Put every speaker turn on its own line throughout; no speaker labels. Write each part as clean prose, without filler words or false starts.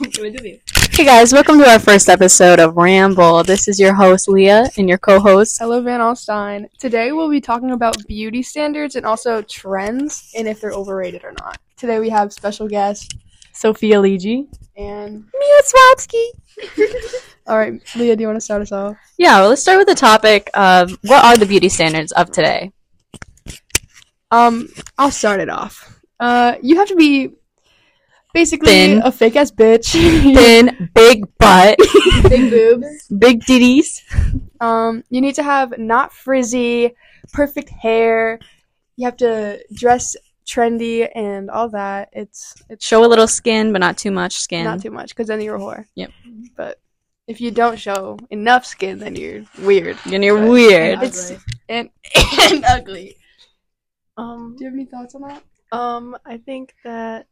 Hey guys, welcome to our first episode of Ramble. This is your host Leah and your co-host
Ella Van Alstyne. Today we'll be talking about beauty standards and also trends and if they're overrated or not. Today we have special guest
Sophia Ligi
and
Mia Swapsky.
Alright, Leah, do you want to start us off?
Yeah, well, let's start with the topic of what are the beauty standards of today?
I'll start it off. You have to be basically
Thin.
a fake ass bitch.
Thin, big butt,
Big boobs.
big titties.
You need to have not frizzy, perfect hair. You have to dress trendy and all that. It's
Show a little skin, but not too much skin.
not too much because then you're a whore.
Yep.
But if you don't show enough skin, then you're weird.
And you're
But
weird.
It's and ugly. Do you have any thoughts on that?
I think that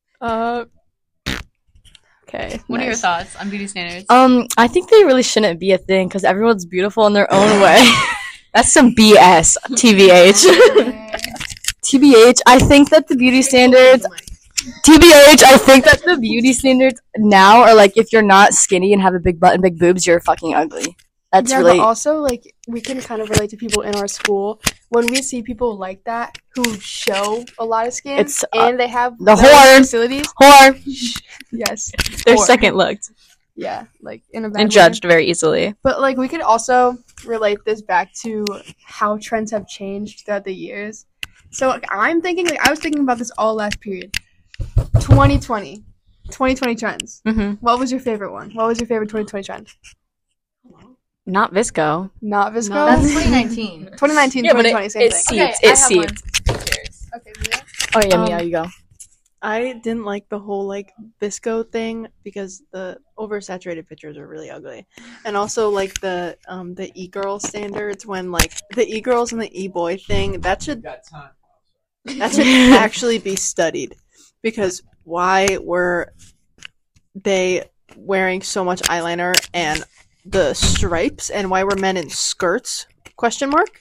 Okay.
What are your
nice.
thoughts on beauty standards?
I think they really shouldn't be a thing because everyone's beautiful in their own way.
That's some BS, TVH.
TBH, I think that the beauty standards. TBH, I think that the beauty standards now are like if you're not skinny and have a big butt and big boobs, you're fucking ugly. That's
Yeah,
really.
but also like we can kind of relate to people in our school when we see people like that who show a lot of skin
It's,
and they have
the
their
whore.
facilities.
Whore.
Yes.
They're
Whore.
second looked
Yeah, like in a bad
and
way.
judged very easily.
But like we could also relate this back to how trends have changed throughout the years. So like, I was thinking about this all last period. 2020 trends.
Mm-hmm.
What was your favorite one? What was your favorite 2020 trend?
Not Visco.
Not Visco.
No, that's 2019.
2019,
Yeah, but
2020, same
it
thing.
seeps.
Okay, I
It
have
seeps.
one. Cheers.
Okay, Mia?
Oh yeah, Mia, you go.
I didn't like the whole like Visco thing because the oversaturated pictures are really ugly, and also like the e-girl standards when like the e-girls and the e-boy thing that should actually be studied because why were they wearing so much eyeliner and the stripes and why were men in skirts? Question mark.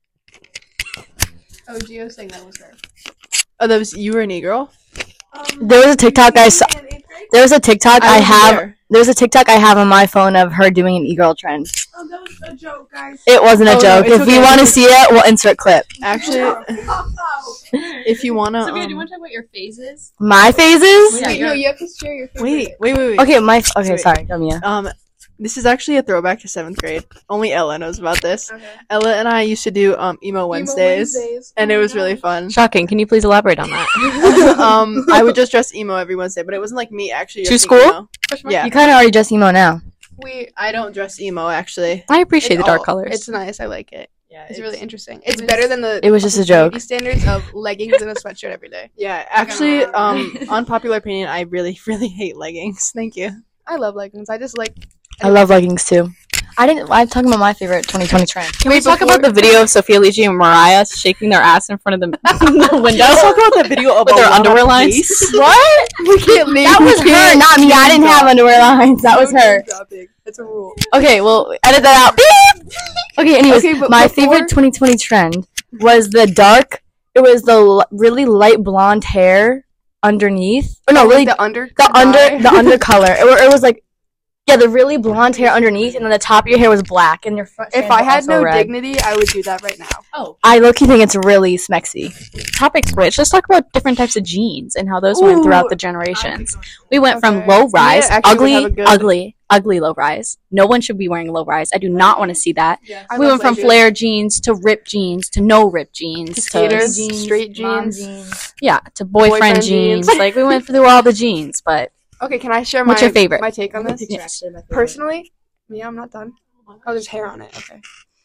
Oh, Gio saying that was her.
Oh, that was you were an e-girl.
There was a TikTok I saw. There was a TikTok I
wasn't
have.
there.
There's a TikTok I have on my phone of her doing an e-girl trend.
Oh, that was a joke, guys.
It wasn't a
Oh, no,
joke.
it's
If
okay.
we want to see it, we'll insert clip.
Actually, if you wanna,
Sophia, do you want to talk about your phases?
My phases.
Yeah,
Wait, no, you have to share your favorite.
wait.
Okay, okay,
Wait.
sorry, go Mia.
This is actually a throwback to 7th grade. Only Ella knows about this.
Okay.
Ella and I used to do emo Wednesdays, and it was really fun.
Shocking. Can you please elaborate on that?
I would just dress emo every Wednesday, but it wasn't like me actually
To
dressing
school?
emo. Yeah,
You kind of already dress emo now.
I don't dress emo actually.
I appreciate the
It's
dark
all-
colors.
It's nice. I like it.
Yeah,
It's really interesting. It's better than the.
It was just a
beauty
joke.
standards of leggings and a sweatshirt every day.
Yeah, actually, unpopular opinion. I really, really hate leggings. Thank you.
I love leggings. I just like.
I love leggings too. I'm talking about my favorite 2020 trend.
Can we talk about the video of Sophia Ligi and Mariah shaking their ass in front of the window?
Let's talk about that video of
With their
Alana
underwear lines?
Pace.
What?
We can't leave.
That was her, not me. I didn't have underwear lines. That was her.
It's a rule.
Okay, well, edit that out. Beep! Okay, anyways,
Okay, but
my
before-
favorite 2020 trend was the dark. It was the really light blonde hair underneath. Oh no, really
the under.
the under color. It was like, yeah, the really blonde hair underneath, and then the top of your hair was black, and your front.
If
strands
I
were
had
also
no
red.
dignity, I would do that right now.
Oh,
I low-key think it's really smexy.
Topic switch. Let's talk about different types of jeans and how those went throughout the generations. We went from
Okay.
low rise,
Yeah, actually would have a good-
ugly low rise. No one should be wearing low rise. I do not want to see that.
I
We
love
went from
leggings.
flare jeans to ripped jeans to no ripped jeans
To skaters,
Jeans,
straight
mom
jeans.
yeah, to boyfriend,
Boyfriend
jeans.
jeans.
Like we went through all the jeans, but
Okay, can I share my
What's your favorite?
my take on this?
Yes.
Personally, yeah, I'm not done. Oh, there's hair on it. Okay.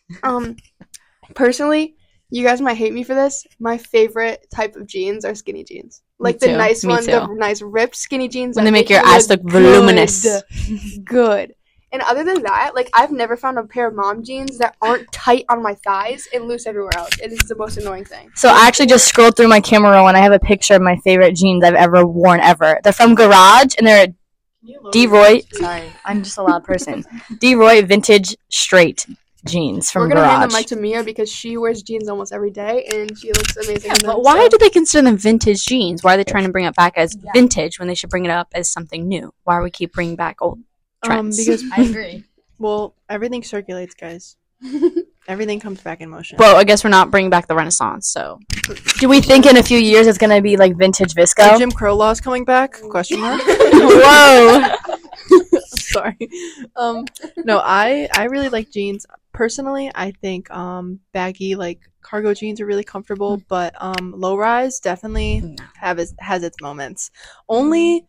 Personally, you guys might hate me for this. My favorite type of jeans are skinny jeans. Like the
too.
nice
Me
ones, the
too.
nice ripped skinny jeans
When
that
they make your
you
ass look voluminous.
Good. And other than that, like I've never found a pair of mom jeans that aren't tight on my thighs and loose everywhere else. It is the most annoying thing.
So I actually just scrolled through my camera roll and I have a picture of my favorite jeans I've ever worn ever. They're from Garage and they're D. Roy. Sorry, I'm just a loud person. D. Roy vintage straight. jeans
We're
from
gonna hand the
Garage.
mic to Mia because she wears jeans almost every day and she looks amazing. in them,
But why
so-
do they consider them vintage jeans? Why are they trying to bring it back as vintage when they should bring it up as something new? Why are we keep bringing back old trends?
Because
I agree.
well, everything circulates, guys. Everything comes back in motion.
Well, I guess we're not bringing back the Renaissance, so
Do we think in a few years it's gonna be like vintage
Are
visco?
Jim Crow laws coming back? Question mark.
Whoa!
Sorry. No, I really like jeans. Personally, I think baggy like cargo jeans are really comfortable, but low rise definitely has its moments. Only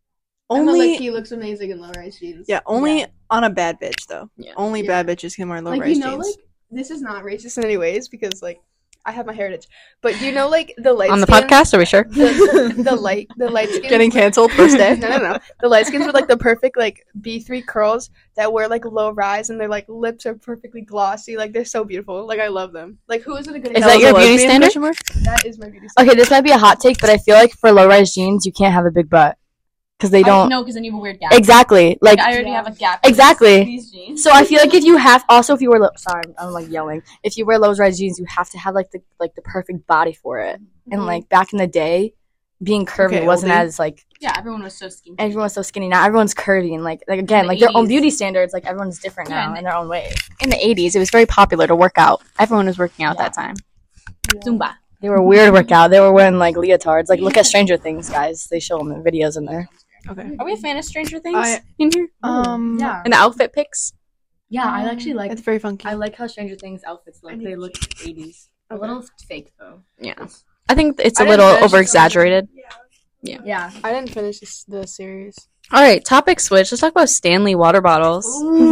He looks amazing in low-rise jeans.
only on a bad bitch though.
Yeah.
Only
Yeah.
bad bitches can wear low
Like,
rise
you know,
jeans.
like, this is not racist in any ways because, like, I have my heritage. But do you know, like, the light
on the
skins-
podcast, are we sure?
the light skins
Getting canceled first day.
no. The light skins with like the perfect like B3 curls that wear like low rise and their like lips are perfectly glossy. Like they're so beautiful. Like I love them. Like who is it a good
Is
example?
that your
was a
beauty
lesbian
standard?
question mark?
That is my beauty standard.
Okay, this might be a hot take, but I feel like for low-rise jeans, you can't have a big butt because they don't.
No, because then you have a weird gap.
Exactly. Like
I already have a gap.
Exactly.
In these jeans.
so, I feel like if you have also if you wear sorry, I'm like yelling. If you wear low-rise jeans, you have to have like the perfect body for it. And like back in the day, being curvy
Okay,
wasn't
oldie.
as like
Yeah, everyone was so skinny.
everyone's so skinny. Now everyone's curvy and like again
the
like their own
80s.
beauty standards. Like everyone's different
Yeah,
now
and
in their own way.
In the 80s, it was very popular to work out. Everyone was working out at that time.
Zumba.
They were weird workout. They were wearing like leotards. Like look at Stranger Things, guys. They show them in videos in there.
Okay.
Are we a fan of Stranger Things
I-
in here?
Yeah.
And the outfit pics?
Yeah, I actually like.
It's very funky.
I like how Stranger Things outfits look. They look 80s. A little fake though.
Yeah. I think it's
I
a
didn't
little
finish
over exaggerated.
Yeah.
I didn't finish the series.
All right, topic switch. Let's talk about Stanley water bottles.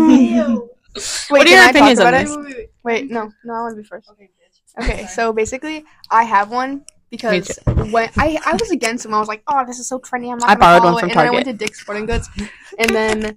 What are your
can I talk
opinions on
about
this?
it? Wait, no, I want to be first. Okay, so basically, I have one because when I was against them, I was like, oh, this is so trendy. I'm not.
I
gonna
borrowed
follow
one
it.
from
And then I
Target.
went to Dick's Sporting Goods, and then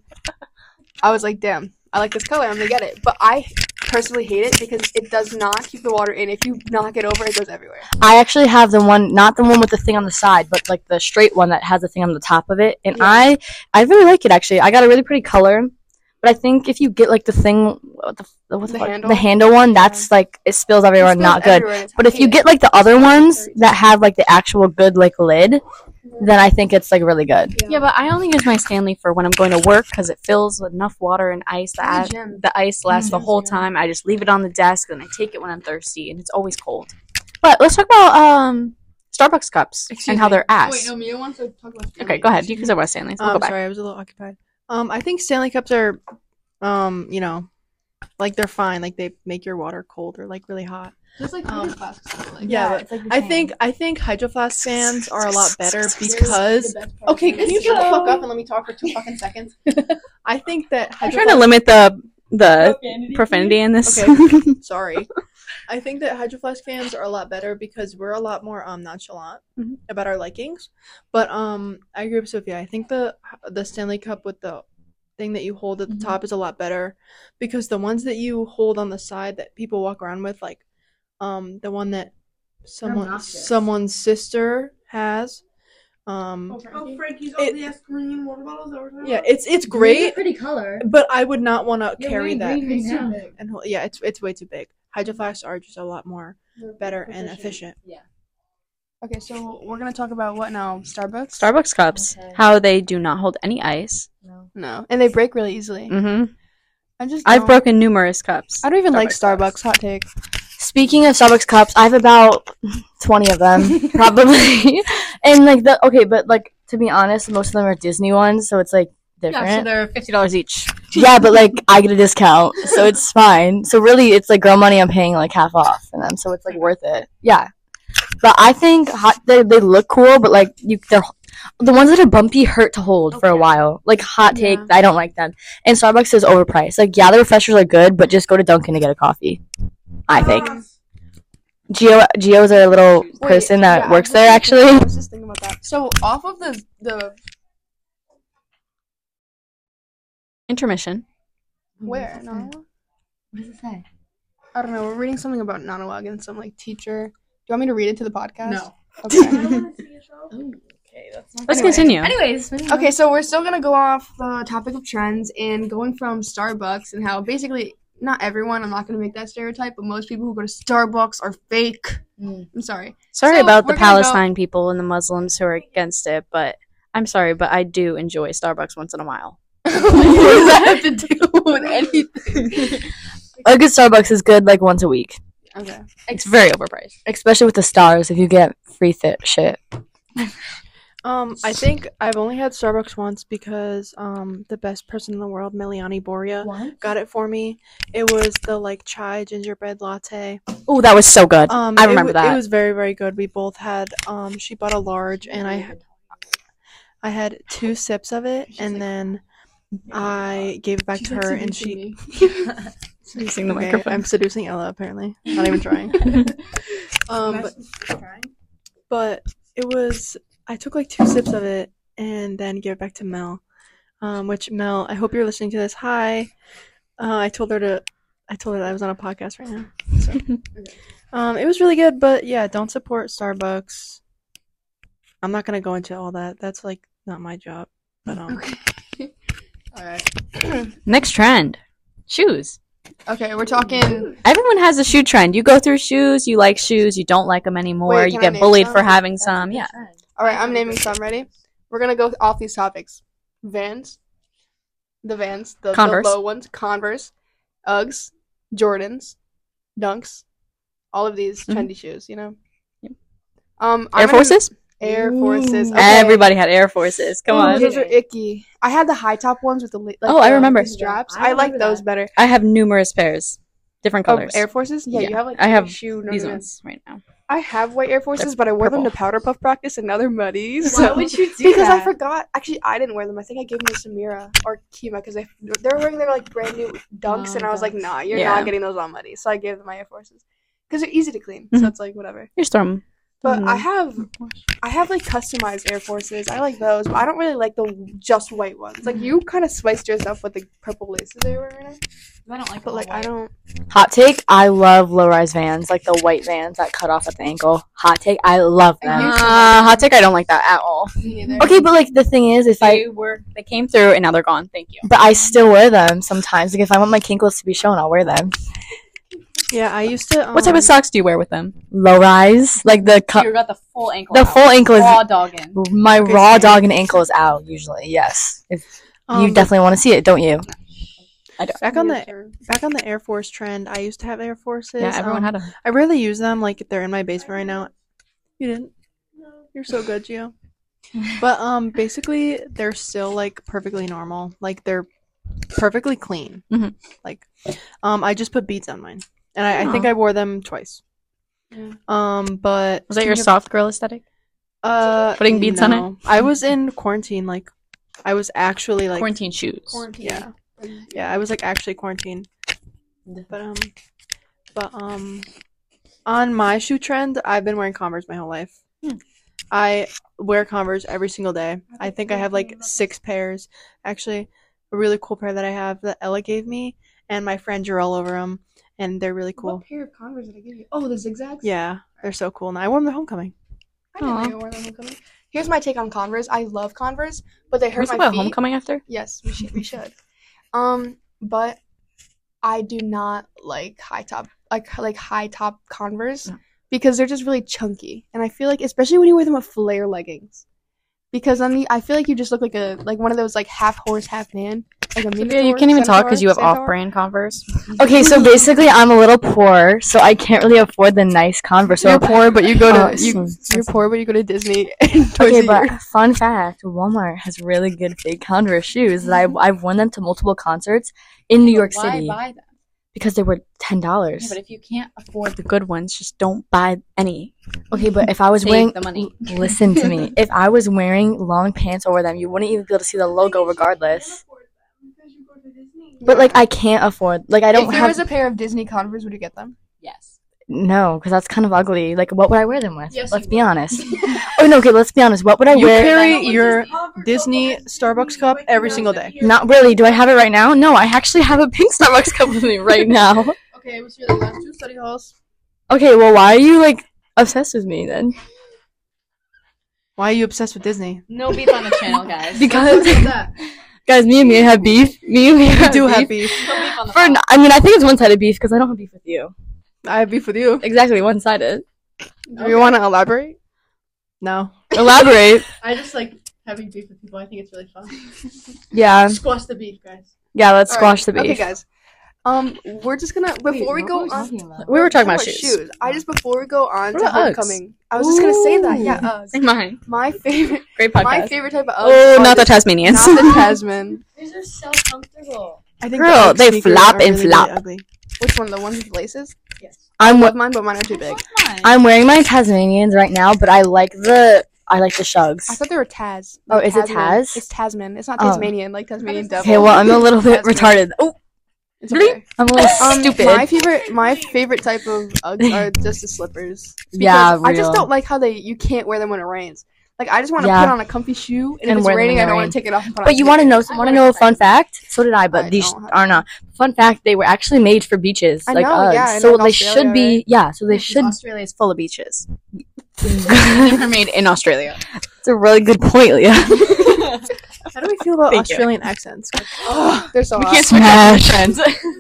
I was like, damn, I like this color. I'm gonna get it. But I personally hate it because it does not keep the water in. If you knock it over, it goes everywhere.
I actually have the one, not the one with the thing on the side, but like the straight one that has the thing on the top of it. And
Yeah.
I really like it actually. I got a really pretty color, but I think if you get like the thing, what the fuck?
handle?
The handle one, that's like it spills everywhere,
It spills
not good.
everywhere, and it's
But if you
hate
get
it.
like the other ones that have like the actual good like lid, then I think it's like really good.
Yeah, but I only use my Stanley for when I'm going to work because it fills with enough water and ice that
the gym.
the ice lasts the
Mhm.
whole time. I just leave it on the desk and I take it when I'm thirsty, and it's always cold. But let's talk about Starbucks cups and how they're ass.
Wait, no, Mia wants to talk about.
Okay, go ahead. You can talk about Stanley's. We'll go back.
Sorry, I was a little occupied. I think Stanley Cups are, you know, like they're fine. Like they make your water cold or like really hot.
Just like
Um,
flasks.
Yeah, but
it's like
I think Hydro Flask fans are a lot better because. Okay, can you shut the fuck up and let me talk for 2 fucking seconds? I think that
I'm
Hydro
trying to limit the profanity in this.
Okay. Sorry. I think that Hydro Flask fans are a lot better because we're a lot more nonchalant
Mhm.
about our likings. But I agree with Sophia. I think the Stanley Cup with the thing that you hold at the top is a lot better because the ones that you hold on the side that people walk around with, like the one that
obnoxious.
someone's sister has.
Frankie's
It-
OBS green water bottles over there.
Yeah, it's great,
Pretty color.
but I would not want to
You're
carry
wearing
that.
green right now.
And yeah, it's way too big. Hydro Flasks are just a lot more better and efficient.
Okay, so we're gonna talk about what now? Starbucks.
Starbucks cups,
Okay.
how they do not hold any ice.
No, and they break really easily.
Mm-hmm.
I've
I've broken numerous cups.
I don't even like
Starbucks
Starbucks. Hot take.
Speaking of Starbucks cups, I have about 20 of them, probably. And like but like to be honest, most of them are Disney ones, so it's like different.
Yeah, so they're $50 each.
Yeah, but like I get a discount, so it's fine. So really, it's like girl money. I'm paying like half off for them, so it's like worth it. Yeah, but I think they look cool, but like they're the ones that are bumpy hurt to hold for a while. Like hot take,
Yeah.
I don't like them. And Starbucks is overpriced. Like yeah, the refreshers are good, but just go to Dunkin' to get a coffee. I think. Gio's our little person that works there actually.
I was just thinking about that. So off of the
Intermission.
where? No,
What does it say?
I don't know. We're reading something about Nanawag and some like teacher. Do you want me to read it to the podcast?
No.
Okay.
Okay, that's not.
Let's
Anyway.
continue.
Anyways.
Okay, so we're still gonna go off the topic of trends and going from Starbucks and how basically not everyone. I'm not gonna make that stereotype, but most people who go to Starbucks are fake. I'm sorry.
Sorry
So,
about the
we're gonna go-
Palestine people and the Muslims who are against it, but I'm sorry, but I do enjoy Starbucks once in a while.
What does that have to do with anything?
A good Starbucks is good like once a week,
Okay.
It's very overpriced.
especially with the stars. If you get free shit.
I think I've only had Starbucks once because the best person in the world, Meliani Boria, got it for me. It was the like chai gingerbread latte.
Oh, that was so good. I remember
It
that.
was very, very good. We both had she bought a large and I had 2 sips of it and then I gave it back to her and she
Using the
Okay,
microphone.
I'm seducing Ella apparently. Not even trying. But it was I took like 2 sips of it and then gave it back to Mel. Which Mel, I hope you're listening to this. Hi. I told her that I was on a podcast right now. So. It was really good, but yeah, don't support Starbucks. I'm not gonna go into all that. That's like not my job. But
Okay. All right.
Next trend. Shoes.
Okay, we're talking.
Everyone has a shoe trend. You go through shoes, you like shoes, you don't like them anymore,
Wait,
you
can I
get
name
bullied
some?
for having some. Yeah.
All right, I'm naming some. Ready? We're gonna go off these topics. Vans, the
Converse.
low ones. Converse, Uggs, Jordans, Dunks, all of these trendy shoes. You know.
Yep.
I'm
Air
gonna-
Forces?
Air Forces. Okay.
Everybody had Air Forces. Come
Ooh,
on.
those are icky. I had the high top ones with the
Oh, I remember.
the straps.
I
I like
remember
those
that.
better.
I have numerous pairs. Different
Of
colors.
Air Forces? Yeah,
Yeah.
you have like
I have
shoe
These
ornaments.
ones right now.
I have white Air Forces, but I wore them to powder puff practice and now they're muddy.
Why
So.
would you do
Because
that?
I forgot. Actually, I didn't wear them. I think I gave them to Samira or Kima because they were wearing their like brand new Dunks,
Oh,
and I was like,
Dunks.
nah, you're
Yeah.
not getting those all muddy. So I gave them my Air Forces because they're easy to clean.
Mhm.
So it's like whatever.
Here's them.
But
Mhm.
I have like customized Air Forces. I like those, but I don't really like the just white ones. Like you kind of spiced yours up with the purple laces they were wearing.
I don't like
But like I don't.
Hot take, I love low-rise Vans, like the white Vans that cut off at the ankle. Hot take, I love them.
Hot take, I don't like that at all.
Me neither.
Okay, but like the thing is,
They came through and now they're gone. Thank you.
but I still wear them sometimes. Like if I want my kinkles to be shown, I'll wear them.
yeah, I used to.
What type of socks do you wear with them?
Low rise, like the
You got the full ankle.
the
out.
full ankle is
Raw dogging.
my
Okay,
raw
same.
dog and ankle is out usually. Yes, if you
but
definitely want to see it, don't you?
back on the Air Force trend. I used to have Air Forces.
Yeah, everyone had them.
I rarely use them. Like they're in my basement right now. You didn't. You're so good, Gio. But basically they're still like perfectly normal. Like they're perfectly clean.
Mhm.
Like I just put beads on mine, and I think I wore them twice.
Yeah.
But
Was that your
speaking
soft girl aesthetic?
of-
putting beads on it?
no. I was in quarantine. Like I was actually like
Quarantine shoes.
Quarantine.
yeah. Yeah, I was like actually quarantined. But on my shoe trend, I've been wearing Converse my whole life. I wear Converse every single day. I think I have like 6 pairs. Actually, a really cool pair that I have that Ella gave me, and my friend drew all over them, and they're really cool.
What pair of Converse did I give you? Oh, the zigzags.
Yeah, they're so cool. And I wore them to homecoming.
I didn't know
Aw.
you wore them homecoming. Here's my take on Converse. I love Converse, but they
Can we
hurt
talk
my
about
feet.
homecoming after?
Yes, we should. We should. But I do not like high top Converse
No.
because they're just really chunky, and I feel like especially when you wear them with flare leggings, because I feel like you just look like one of those like half horse, half man, like a
Yeah,
minotaur,
you can't even talk because you have
centaur.
off-brand Converse.
Okay, so basically, I'm a little poor, so I can't really afford the nice Converse. So
You're poor, but you go to
Oh, so-
you're poor, but you go to Disney. twice
Okay,
a
but
year.
fun fact: Walmart has really good fake Converse shoes that I've worn them to multiple concerts in New York
Why
City
buy them?
because they were
Yeah,
$10.
but if you can't afford
The good ones, just don't buy any.
Okay, but if I was
Save
wearing
the money.
listen to me, if I was wearing long pants over them, you wouldn't even be able to see the logo regardless. But like, I can't afford. Like, I don't
If there
have.
was a pair of Disney Converse, would you get them?
yes.
No, because that's kind of ugly. Like, what would I wear them with?
Yes,
let's
you
be
would.
honest. Oh no, okay, let's be honest. What would I
You
wear?
carry your Disney Starbucks cup every single day.
Not really. Do I have it right now? No, I actually have a pink Starbucks cup with me right now.
Okay, what's your last 2 study halls?
Okay, well, why are you like obsessed with me then?
Why are you obsessed with Disney?
No beef on the channel, guys.
Because Guys, me and Mia have beef. Me and Mia
We do have beef.
I mean, I think it's one-sided beef because I don't have beef with you.
I have beef with you.
Exactly, one-sided.
Do you want to elaborate?
No.
Elaborate.
I just like having beef with people. I think it's really fun.
Yeah.
Squash the beef, guys.
Yeah, let's
All
squash
right.
the beef.
Okay, guys. We're just gonna before we go on.
We were talking about shoes.
shoes. Before we go on
What
to
about Uggs?
homecoming, I was just gonna say that. Yeah, Uggs.
Mine.
My favorite.
Great
My
podcast.
favorite type of Uggs.
Oh,
are
not the
the
Tasmanians.
Not the Tasman.
These are so comfortable.
I think
Girl,
the Ugg
they
sneakers
flap
are
and
really,
flap.
Really ugly.
Which one? The ones with laces?
I'm
Love mine, but mine are too big.
I'm wearing my Tasmanians right now, but I like the Shugs.
I thought they were Taz.
Oh, is it
Tasman.
Taz?
It's Tasman. It's not
Oh.
Tasmanian, like Tasmanian devil.
Okay, well, I'm a little bit
Tasman.
retarded. Oh,
It's okay.
I'm a little stupid.
My favorite type of Uggs are just the slippers.
Yeah,
I just
real.
don't like how you can't wear them when it rains. Like I just want to
Yeah.
put on a comfy shoe, and
And
if it's
wear them
raining,
in
I
the
don't
rain.
want to take it off and put on.
But you want to know a fun fact? So did I,
I
but these
don't have
are not. Fun fact, they were actually made for beaches,
I
like
know,
Uggs.
yeah, and
so
in
they
Australia,
should be,
right?
yeah, so they should.
Australia is full of beaches. They're made in Australia.
It's a really good point, Leah.
How do we feel about
Thank you.
Australian accents?
They're so
We
hot.
can't switch up friends.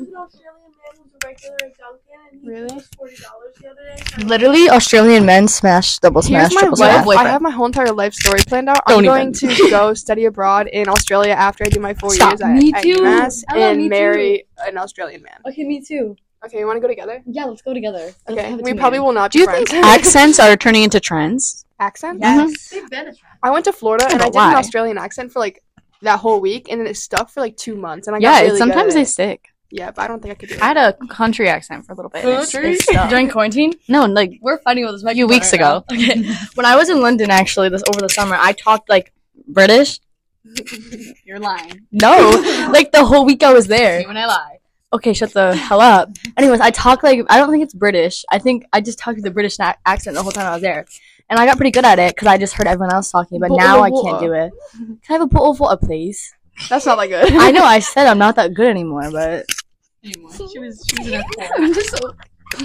Really?
Literally, Australian men smash, double
Here's
smash,
my
triple
life.
smash.
I have my whole entire life story planned out.
Don't
I'm
even.
going to go study abroad in Australia after I do my 4
Stop.
years at
Me too.
UMass
Ella, me
and marry an Australian man.
Okay, me too.
Okay, you want to go together?
Yeah, let's go together.
Okay, we probably will not
Do
be
you
friends.
think accents are turning into trends?
accent?
Yes. They've been a trend.
I went to Florida and I
But
did an
why?
Australian accent for like that whole week, and then it stuck for like 2 months. And I got
Yeah,
really
sometimes
good
they
at it.
stick.
Yeah, but I don't think I could do it.
I had a country accent for a little bit.
Country?
During quarantine?
No, like
We're fighting with this
a few weeks ago.
Okay. When I was in London, actually, over the summer, I talked like British.
You're lying.
No, like the whole week I was there.
When I lie.
Okay, shut the hell up. Anyways, I talk like, I don't think it's British. I think I just talked with the British accent the whole time I was there. And I got pretty good at it because I just heard everyone else talking, but now I can't do it. Can I have a bottle for a please?
That's not that good.
I know I said I'm not that good anymore, but
Anymore. She was in her
I'm just so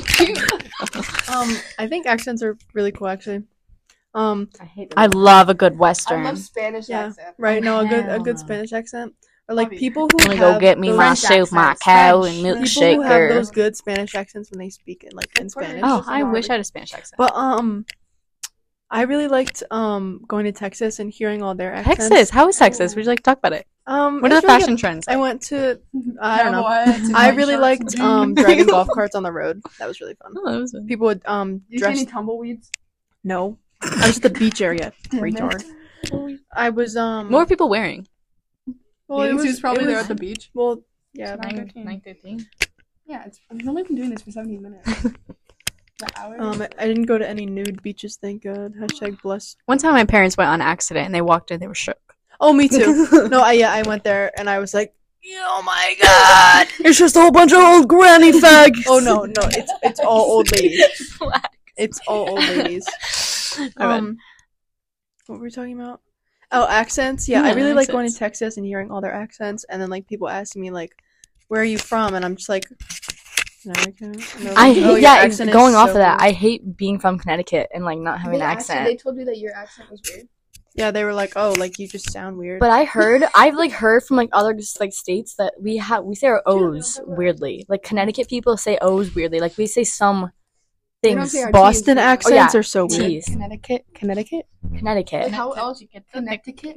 I think accents are really cool, actually.
I hate
I love a good
I
Western.
love Spanish
Yeah.
accent.
Right? No, a
Hell
good
no.
Spanish accent, or like
Love it.
people who
Let me
have
go get me
those-
my
French
soup, my
accents.
cow,
French.
and
people who have
milkshaker.
those good Spanish accents when they speak in like in Spanish.
Oh, I wish I had a Spanish accent.
But I really liked going to Texas and hearing all their accents.
Texas, how is Texas? Would you like to talk about it? What are
it's
the
really
fashion
good.
trends?
I
Like?
went to I don't know. I really liked driving golf carts on the road. That was really fun.
Oh, that was fun.
People would
You see
dress.
any tumbleweeds?
No, I was at the beach area.
Damn it.
Retard. I was
What were people wearing?
Well, it was
probably
it
there
was-
at the beach.
Well, yeah.
9:13. Yeah, I've only been doing this for 17 minutes. The hour.
I didn't go to any nude beaches. Thank God. Hashtag blessed.
One time my parents went on accident and they walked in, they were shook.
Oh, me too. No, I went there and I was like, oh my God.
It's just a whole bunch of old granny fags.
Oh no, it's all old ladies. It's all old ladies.
My bad.
What were we talking about? Oh, accents. Yeah, I
Yeah,
really like going to
accents.
Texas and hearing all their accents, and then like people asking me like, "Where are you from?" And I'm just like, Connecticut. And they're
I
like, "Oh,
hate,
your
yeah,
accent is
going off
so
of that,
good."
I hate being from Connecticut and like not having an accent.
They told you that your accent was weird.
Yeah, they were like, "Oh, like you just sound weird."
But I've like heard from like other just like states that we say our O's weirdly. Like Connecticut people say O's weirdly. Like we say some
We don't
things.
say our
Boston
T's.
accents
yeah,
are so weird.
T's.
Connecticut.
Connecticut.
Like how else you get Connecticut?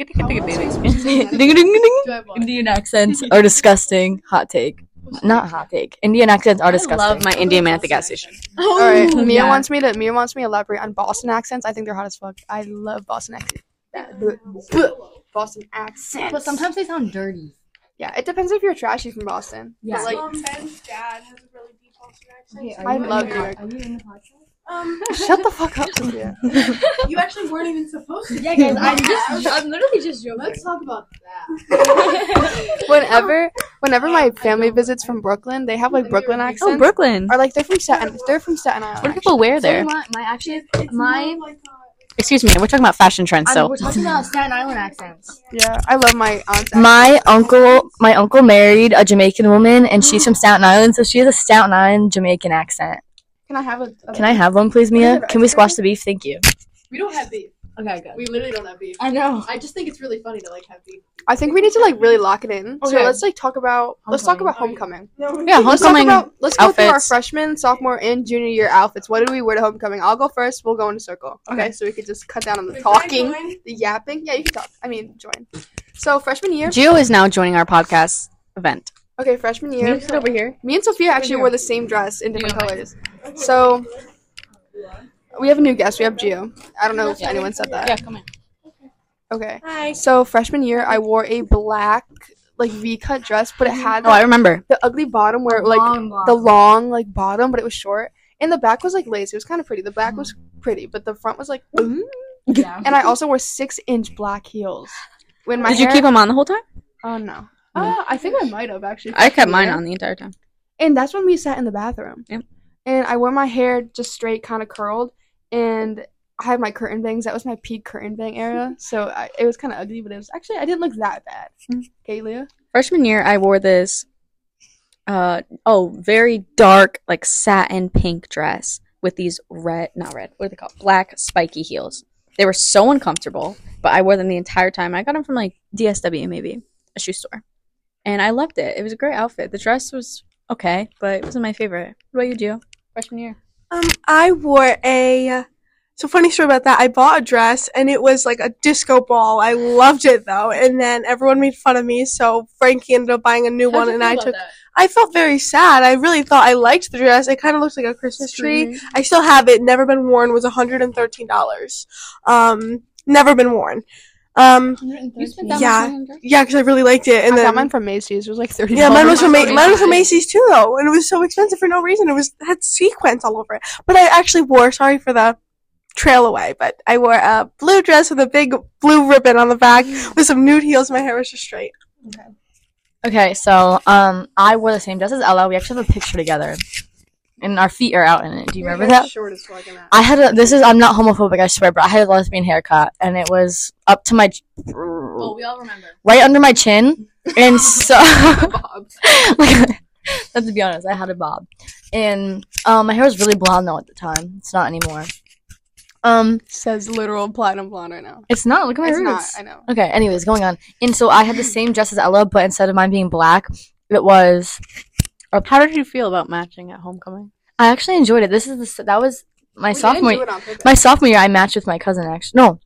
Indian accents are disgusting. Hot take. Not hot take. Indian accents are
I
disgusting.
love my Indian man at the gas station.
All right, Mia
yeah.
wants me to elaborate on Boston accents. I think they're hot as fuck. I love Boston accents. Boston accents.
But sometimes they sound dirty.
yeah, it depends if you're trashy from Boston.
Yeah.
But, like,
Ben's dad has a really deep Boston accent.
I love New York.
Are you in the podcast?
Shut the fuck up, Sophia.
You actually weren't even supposed to.
Yeah, guys, I'm literally just joking.
Let's talk about that.
Whenever my family visits from Brooklyn, they have like Brooklyn accents.
Oh, Brooklyn.
Or like they're from Staten Island.
What do people wear there?
My actually,
It's
my
more like
Excuse me, we're talking about fashion trends, so
we're talking about Staten Island accents.
Yeah, I love my aunt's accent.
My uncle married a Jamaican woman, and she's from Staten Island, so she has a Staten Island Jamaican accent.
Can I have a
Can I have one, please, Mia? Can we squash the beef? Thank you.
we don't have beef.
Okay, good.
We literally don't have beef.
I know.
I just think it's really funny to like have beef.
I think we need to like really lock it in. So
Okay.
let's like talk about
Homecoming.
homecoming.
Yeah,
Let's talk
homecoming.
about let's go through our
outfits.
freshman, sophomore, and junior year outfits. What did we wear to homecoming? I'll go first. We'll go in a circle. Okay, so we could just cut down on the talking, the yapping. Yeah, you can talk. I mean, join. So freshman year.
Gio is now joining our podcast event.
Okay, freshman year.
Sit over here.
Me and Sophia actually wore the same dress in different colors. So we have a new guest. We have Gio. I don't know if anyone said that.
Yeah, come in.
Okay.
Hi.
So freshman year, I wore a black like V-cut dress, but it had
Oh, I remember.
the ugly bottom where like the long like bottom, but it was short, and the back was like lace. It was kind of pretty. The back was pretty, but the front was like.
Yeah.
And I also wore 6-inch black heels. When my
Did you
hair-
keep them on the whole time?
Oh no. I think I might have actually.
I kept
freshman
mine
year.
on the entire time.
And that's when we sat in the bathroom.
Yep.
And I wore my hair just straight, kind of curled, and I had my curtain bangs. That was my peak curtain bang era. So it was kind of ugly, but it was actually I didn't look that bad. Okay, Leah.
Freshman year, I wore this, very dark, like satin pink dress with these what are they called? Black spiky heels. They were so uncomfortable, but I wore them the entire time. I got them from like DSW, maybe a shoe store, and I loved it. It was a great outfit. The dress was okay, but it wasn't my favorite. What about you, Gio? Freshman year.
I wore a. So funny story about that. I bought a dress and it was like a disco ball. I loved it though, and then everyone made fun of me. So Frankie ended up buying a new one, and I felt very sad. I really thought I liked the dress. It kind of looks like a Christmas tree. I still have it. Never been worn. Was $113. Never been worn.
You spent that
Yeah.
much money on dress?
Yeah, because I really liked it. And
I
then
got mine from Macy's. It was like $30.
yeah, mine was from
Mine was
mine was from
$45.
Macy's too though, and it was so expensive for no reason. It had sequins all over it. But I actually wore. Sorry for the trail away, but I wore a blue dress with a big blue ribbon on the back with some nude heels. My hair was just straight.
Okay, so I wore the same dress as Ella. We actually have a picture together, and our feet are out in it. Do you remember that?
Short as fuck in that.
I had I'm not homophobic, I swear, but I had a lesbian haircut, and it was up to my
Oh, we all remember.
right under my chin, and so let's be honest, I had a bob, and my hair was really blonde though at the time. It's not anymore.
Says literal platinum blonde right now.
It's not. Look at my
It's not.
roots.
I know.
Okay, anyways, going on. And so I had the same dress as Ella, but instead of mine being black, it was.
How did you feel about matching at homecoming?
I actually enjoyed it. That was my
We
sophomore.
didn't do it on purpose.
My sophomore year, I matched with my cousin. Actually, no.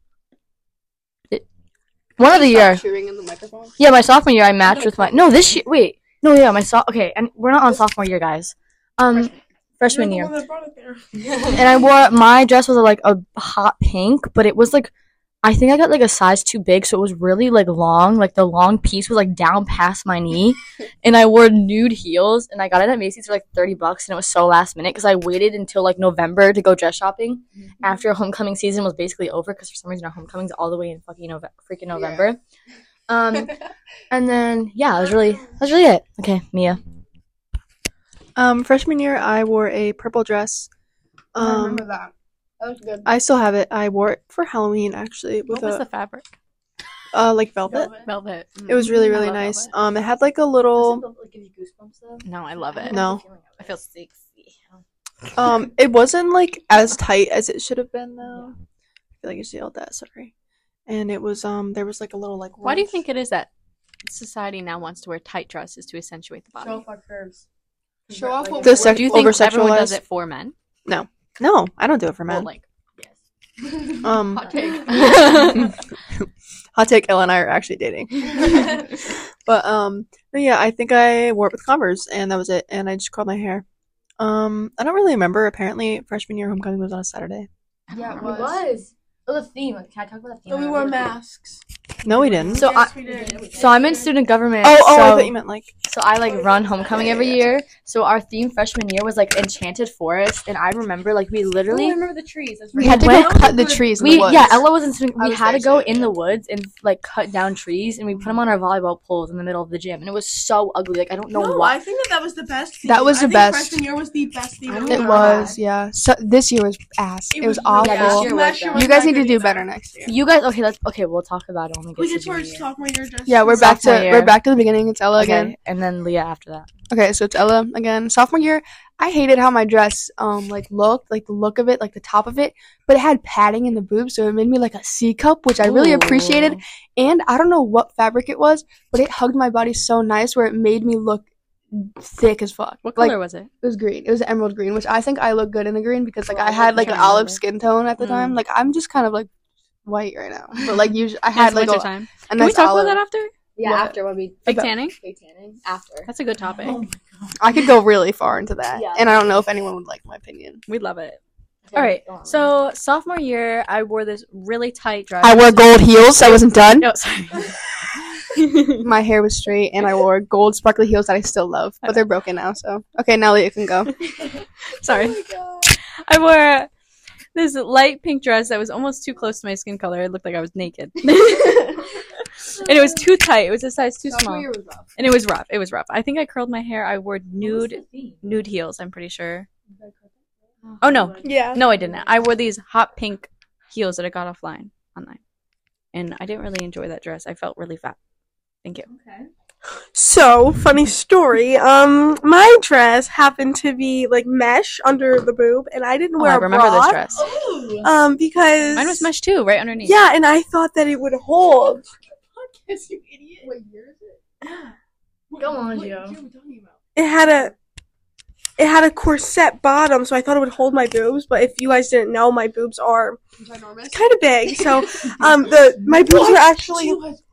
One of the
Stop
year.
chewing in the microphone.
Yeah, my sophomore year, I matched with my. No, this year. Wait. No, yeah, okay, and we're not on sophomore year, guys. Freshman year. And I wore my dress was like a hot pink, but it was like I think I got like a size too big, so it was really like long. Like the long piece was like down past my knee, and I wore nude heels, and I got it at Macy's for like $30, and it was so last minute because I waited until like November to go dress shopping after homecoming season was basically over because for some reason our homecoming's all the way in fucking freaking November. And then yeah, that was really it. Okay, Mia.
Freshman year, I wore a purple dress.
I remember that. That was good.
I still have it. I wore it for Halloween actually with
What was the fabric?
like velvet.
Velvet.
It was really
I
really
love
nice.
velvet.
It had like a little.
Give you goosebumps though?
No, I love it.
No.
I feel sexy.
It wasn't like as tight as it should have been though. I feel like you see all that. Sorry. And it was there was like a little like.
Why do you
ruff.
think it is that society now wants to wear tight dresses to accentuate the body?
Show off our curves.
Show off what
The
we
sex-
Do you think
over-sexualized?
everyone does it for men?
No, I don't do it for men.
Well, like,
Hot
take.
Hot take. Ella and I are actually dating. But but yeah, I think I wore it with Converse, and that was it. And I just curled my hair. I don't really remember. Apparently, freshman year homecoming was on a Saturday.
Yeah,
It was. It was a theme. Can I talk about the theme?
So we wore masks.
No, we didn't.
So
Yes, we did.
So I'm in student government.
I
so,
thought you meant like.
so I like run homecoming every year. So our theme freshman year was like Enchanted Forest, and I remember like we literally
remember the trees. That's
We
right.
had to
went-
go cut the trees in
we
the woods.
yeah Ella was in student.
I
We
was
had to
there
go
too,
in
yeah.
the woods and like cut down trees, and we put them on our volleyball poles in the middle of the gym, and it was so ugly. Like I don't know
No,
why.
I think that was the best. Theme.
That was
I
the
think
best.
Freshman year was the best theme.
It was, yeah. So this year was ass. It was awful.
really bad. Last year was
You guys
not
need to
good
do
either.
better next year.
You guys okay? We'll talk about it when we get
We
to
get to our
junior year.
sophomore year dress.
Yeah, we're back
Sophomore
to
year.
we're back to the beginning. It's Ella again.
Okay, and then Leah after that.
Okay, so it's Ella again. Sophomore year, I hated how my dress like looked, like the look of it, like the top of it, but it had padding in the boobs, so it made me like a C cup, which I really appreciated. And I don't know what fabric it was, but it hugged my body so nice where it made me look thick as fuck.
What
Like,
color was it?
it was green. It was emerald green, which I think I look good in the green because like I had like an olive skin tone at the time. Like I'm just kind of like white right now, but like usually I had like
winter time.
a
Can we
nice
talk
olive.
about that after?
Yeah,
What?
after when we
Fake tanning?
fake tanning. After.
That's a good topic.
I could go really far into that,
Yeah.
and I don't know if anyone would like my opinion.
We love it. All right. So sophomore year, I wore this really tight dress.
I wore gold heels. I wasn't done.
No, sorry.
My hair was straight, and I wore gold sparkly heels that I still love, but they're broken now. So okay, now you can go.
Sorry. I wore this light pink dress that was almost too close to my skin color. It looked like I was naked. And it was too tight. It was a size too small. And it was rough. It was rough. I think I curled my hair. I wore nude heels, I'm pretty sure. Oh, no.
Yeah.
No, I didn't. I wore these hot pink heels that I got online. And I didn't really enjoy that dress. I felt really fat. Thank you.
So, funny story. My dress happened to be like mesh under the boob, and I didn't
Oh,
wear
I
a
remember
bra.
this dress.
Because
Mine was mesh too, right underneath.
Yeah, and I thought that it would hold.
Yes, you idiot. What year is it?
Go on, Gio.
It had a corset bottom, so I thought it would hold my boobs. But if you guys didn't know, my boobs are kind of big. So, my boobs were actually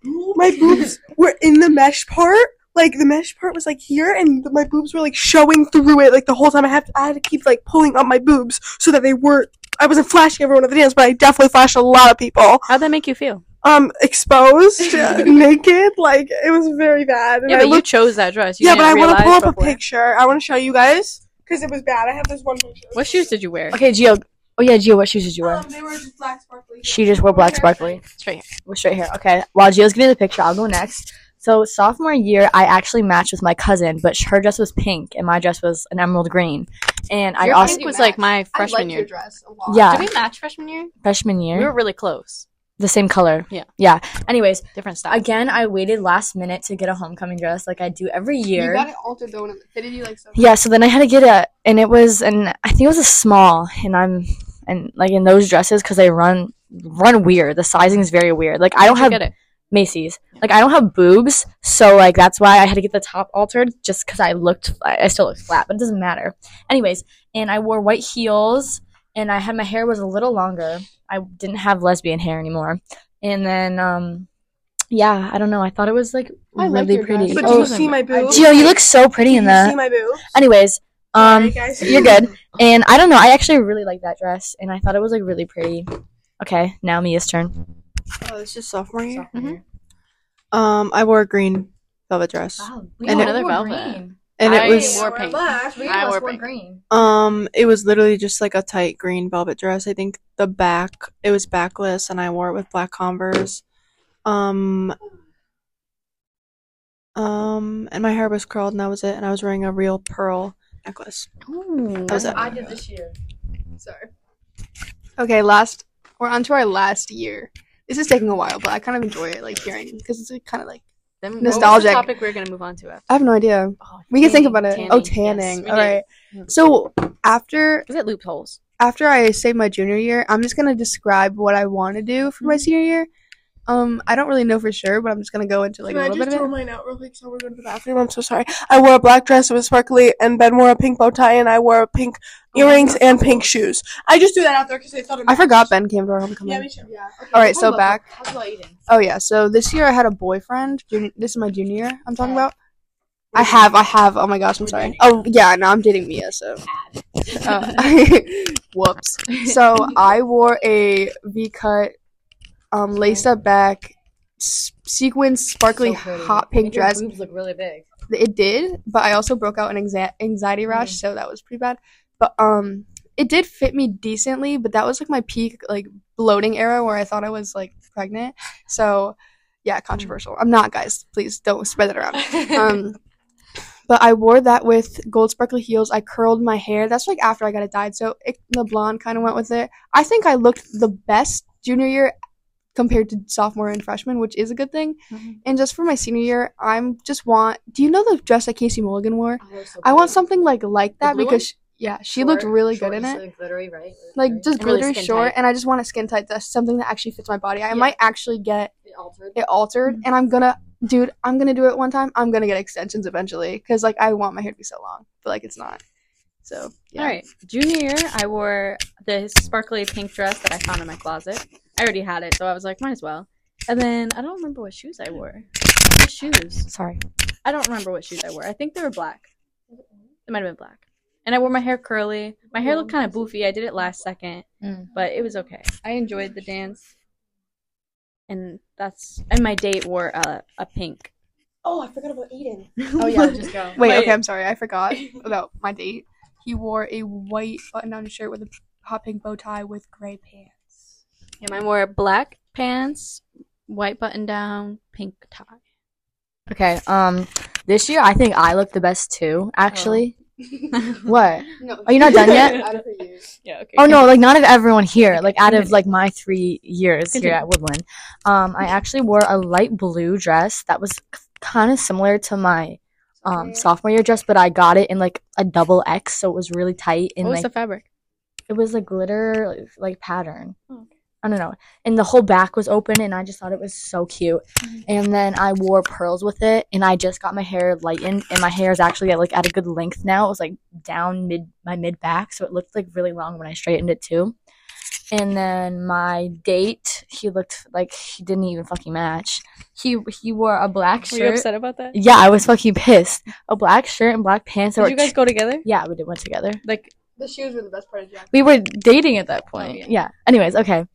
in the mesh part. Like the mesh part was like here, and my boobs were like showing through it like the whole time. I had to keep like pulling up my boobs so that they weren't. I wasn't flashing everyone at the dance, but I definitely flashed a lot of people.
How'd that make you feel?
Exposed, naked, like it was very bad. And
Yeah, but you chose that dress. You
but I
didn't
want to pull
realize
up a
before.
picture. I want to show you guys because it was bad. I have this one picture.
What shoes did you wear?
Okay, Gio. Oh yeah, Gio. What shoes did you wear?
They were just black sparkly.
She just wore black sparkly.
Straight hair.
With straight hair. Okay. While Gio's getting the picture, I'll go next. So sophomore year, I actually matched with my cousin, but her dress was pink and my dress was an emerald green. And I
Your
also
pink was like my freshman year.
dress a lot.
yeah
Did we match freshman year?
freshman
We
year
were really close.
the same color.
Yeah.
Yeah. Anyways,
Different style.
again, I waited last minute to get a homecoming dress like I do every year.
You got it altered though, and it fitted you like so.
Yeah, so then I had to get and it was, and I think it was a small, and like in those dresses, because they run weird. The sizing is very weird. Like I don't
Where'd you
have
get it?
Macy's. Like I don't have boobs, so like that's why I had to get the top altered, just because I still looked flat, but it doesn't matter. Anyways, and I wore white heels, and my hair was a little longer. I didn't have lesbian hair anymore, and then yeah, I don't know. I thought it was like
I like
really
your dress.
pretty.
But
Oh,
do you see my boobs?
Gio, you look so pretty
Do
in
you
that.
see my boobs?
Anyways,
Sorry, guys.
you're good. And I don't know, I actually really like that dress, and I thought it was like really pretty. Okay, now Mia's turn.
Oh, this is sophomore year.
Mhm.
I wore a green velvet dress,
And
it-
another velvet.
and
I
it was
wore pink. I wore pink.
green.
it was literally just like a tight green velvet dress. I think it was backless, and I wore it with black Converse. And my hair was curled, and that was it. And I was wearing a real pearl necklace.
Ooh.
That was it.
I did this year.
Sorry. Okay, we're on to our last year. This is taking a while, but I kind of enjoy it, like hearing, because it's kind of like
Then
Nostalgic.
What was the topic we're gonna move on to after?
I have no idea.
Oh,
We can think about it.
tanning,
Oh,
yes,
tanning.
we
All
do.
right. So after
Was it loopholes?
I say my junior year, I'm just gonna describe what I want to do for my senior year. I don't really know for sure, but I'm just gonna go into like
Can
a
I
little
just
bit
throw
of it.
mine out real quick so we're going to the bathroom? I'm so sorry. I wore a black dress, it was sparkly, and Ben wore a pink bow tie, and I wore pink earrings and pink shoes. I just threw that out there because I thought it
I forgot Ben came to our homecoming.
Yeah, me too. Yeah.
All right, so back.
How's about eating?
Oh yeah, so this year I had a boyfriend. This is my junior year. I'm talking about. I have. Oh my gosh, I'm sorry. Oh yeah, no, I'm dating Mia. So, whoops. So I wore a V-cut, laced up back, sequin, sparkly, hot pink dress.
Your boobs look really big.
It did, but I also broke out an anxiety rash, so that was pretty bad. But it did fit me decently. But that was like my peak like bloating era where I thought I was like pregnant. So yeah, controversial. I'm not, guys. Please don't spread that around. But I wore that with gold sparkly heels. I curled my hair. That's like after I got it dyed, so the blonde kind of went with it. I think I looked the best junior year compared to sophomore and freshman, which is a good thing.
Mhm.
And just for my senior year, do you know the dress that Casey Mulligan wore? I want something like that
blue
because she looked really good in it.
Like glittery, right?
Like just
And really
glittery
skin
short,
tight.
and I just want a skin tight dress, something that actually fits my body. I might actually get
It altered.
it altered, and I'm gonna do it one time. I'm gonna get extensions eventually because like I want my hair to be so long, but like it's not. So yeah.
All right, junior year, I wore the sparkly pink dress that I found in my closet. I already had it, so I was like, might as well. And then I don't remember what shoes I wore. What shoes?
Sorry.
I don't remember what shoes I wore. I think they were black. It might have been black. And I wore my hair curly. My hair looked kind of boofy. I did it last second, but it was okay. I enjoyed the dance. And my date wore a pink.
Oh, I forgot about Eden.
Oh yeah, just go.
Wait,
Wait.
okay, I'm sorry, I forgot about my date. He wore a white button-down shirt with a hot pink bow tie with gray pants.
Yeah, mine wore black pants, white button down, pink tie.
Okay. This year I think I look the best too. Actually. What?
No,
Are you not done yet?
Out of her years.
Yeah, okay.
Oh no, like not of everyone here. Like out of
Continue.
like my 3 years here
Continue.
at Woodland. I actually wore a light blue dress that was kind of similar to my sophomore year dress, but I got it in like a double X, so it was really tight and
What was
like
the fabric?
it was like glitter like pattern.
Oh, okay.
I don't know. And the whole back was open and I just thought it was so cute. And then I wore pearls with it and I just got my hair lightened and my hair is actually at a good length now. It was like down my mid back, so it looked like really long when I straightened it too. And then my date, he looked like he didn't even fucking match. He wore a black
Were you
shirt.
upset about that?
Yeah, I was fucking pissed. A black shirt and black pants.
Did you guys go together?
Yeah, we went together.
Like,
The shoes were the best part of Jack.
We were dating at that point.
Oh,
yeah. Anyways, okay.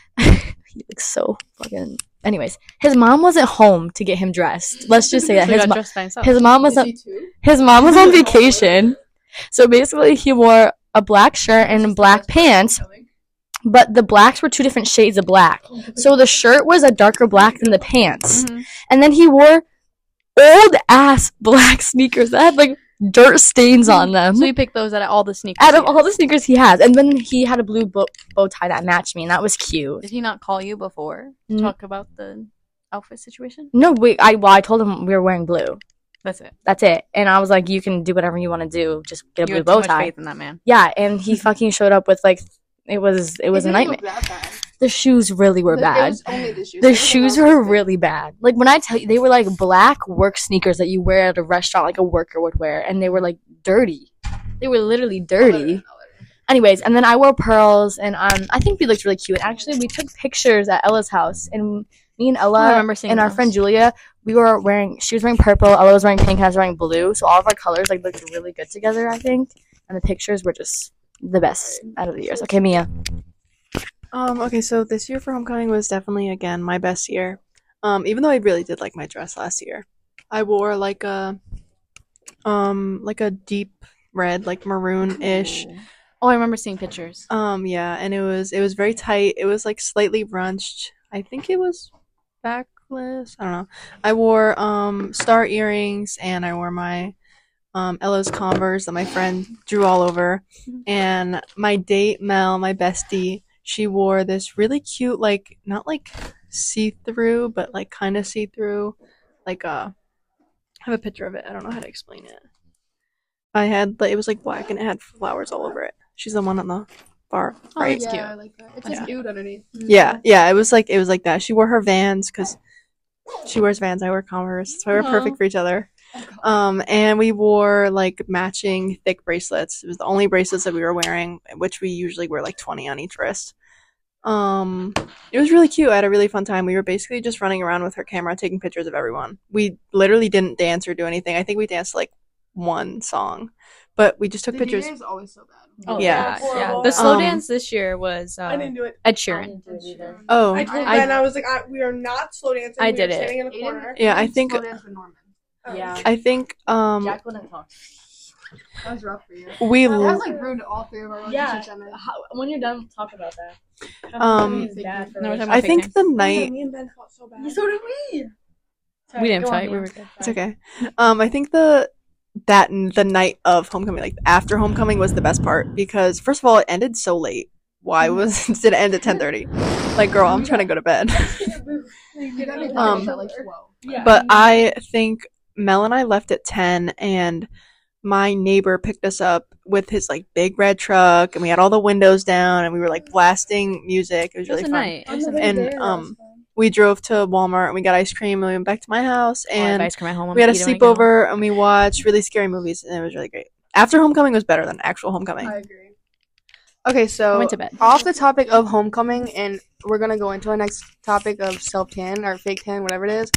He looks so fucking. Anyways, his mom wasn't home to get him dressed. Let's just say that
so you got
his
dressed by himself.
his mom was his mom was on vacation. So basically, he wore a black shirt and black pants, but the blacks were 2 different shades of black. So the shirt was a darker black than the pants,
Mhm.
and then he wore old ass black sneakers that had like dirt stains on them.
So you picked those out of all the sneakers.
Out of
he
all
had.
the sneakers he has, and then he had a blue bow tie that matched me, and that was cute.
Did he not call you before to
Mm.
talk about the outfit situation?
No, wait, I told him we were wearing blue.
That's it.
That's it, and I was like, you can do whatever you want to do, just get a
You
blue
had too
bow
much
tie.
faith in that man.
Yeah, and he fucking showed up with like, it was a nightmare. The shoes really were
It
bad.
was only the shoes.
The
Everything
shoes
else
were
was good.
really bad. Like when I tell you, they were like black work sneakers that you wear at a restaurant, like a worker would wear, and they were like dirty. They were literally dirty. Anyways, and then I wore pearls, and I think we looked really cute. Actually, we took pictures at Ella's house, and me and
I
Ella
remember seeing
and our
those.
friend Julia, she was wearing purple, Ella was wearing pink, and I was wearing blue. So all of our colors like looked really good together, I think. And the pictures were just the best out of the years. Okay, Mia.
Okay, so this year for homecoming was definitely again my best year. Even though I really did like my dress last year. I wore like a deep red, like maroon-ish.
Oh, I remember seeing pictures.
Yeah, and it was very tight. It was like slightly runched. I think it was backless. I don't know. I wore star earrings and I wore my Ella's Converse that my friend drew all over. And my date Mel, my bestie, she wore this really cute, like not like see-through, but like kind of see-through, like I have a picture of it. I don't know how to explain it. It was like black and it had flowers all over it. She's the one on the bar, right?
that's cute.
I like that. It's
Yeah.
just nude underneath.
Yeah, it was like that. She wore her Vans because she wears Vans. I wear Converse, so we were perfect for each other. And we wore like matching thick bracelets. It was the only bracelets that we were wearing, which we usually wear like 20 on each wrist. It was really cute. I had a really fun time. We were basically just running around with her camera, taking pictures of everyone. We literally didn't dance or do anything. I think we danced like one song, but we just took pictures.
is always so bad.
Oh,
Yeah.
yeah. The slow
Um,
dance this year was
I didn't do it.
Ed Sheeran.
Oh,
I told
I-
Ben I was like, we are not slow dancing.
I
we
did
are
it.
Standing in the corner.
yeah. I think
Yeah.
I think
Jack wouldn't talk.
That was rough for you.
we
That was like ruined all 3 of our
Yeah.
relationships. and then-
When you're done, talk about that.
um
It's bad for
No, we're
us.
talking
I
about
think
fake
the
Yeah,
night
me and Ben fought so bad.
So did we.
We didn't
Go on,
fight. We
Mia.
were good.
it's okay. I think the night of homecoming, like after homecoming, was the best part because first of all, it ended so late. why did it end at 10:30? Like, girl, I'm trying to go to bed. But I think Mel and I left at 10, and my neighbor picked us up with his like big red truck, and we had all the windows down, and we were like blasting music. It was really fun.
Night.
And we drove to Walmart and we got ice cream, and we went back to my house,
I have
and
ice cream at home. I'm
we had a
eating right now.
sleepover, and we watched really scary movies, and it was really great. After Homecoming was better than actual Homecoming.
I agree. Okay,
I
so
went to bed.
off the topic of homecoming, and we're gonna go into our next topic of self tan or fake tan, whatever it is.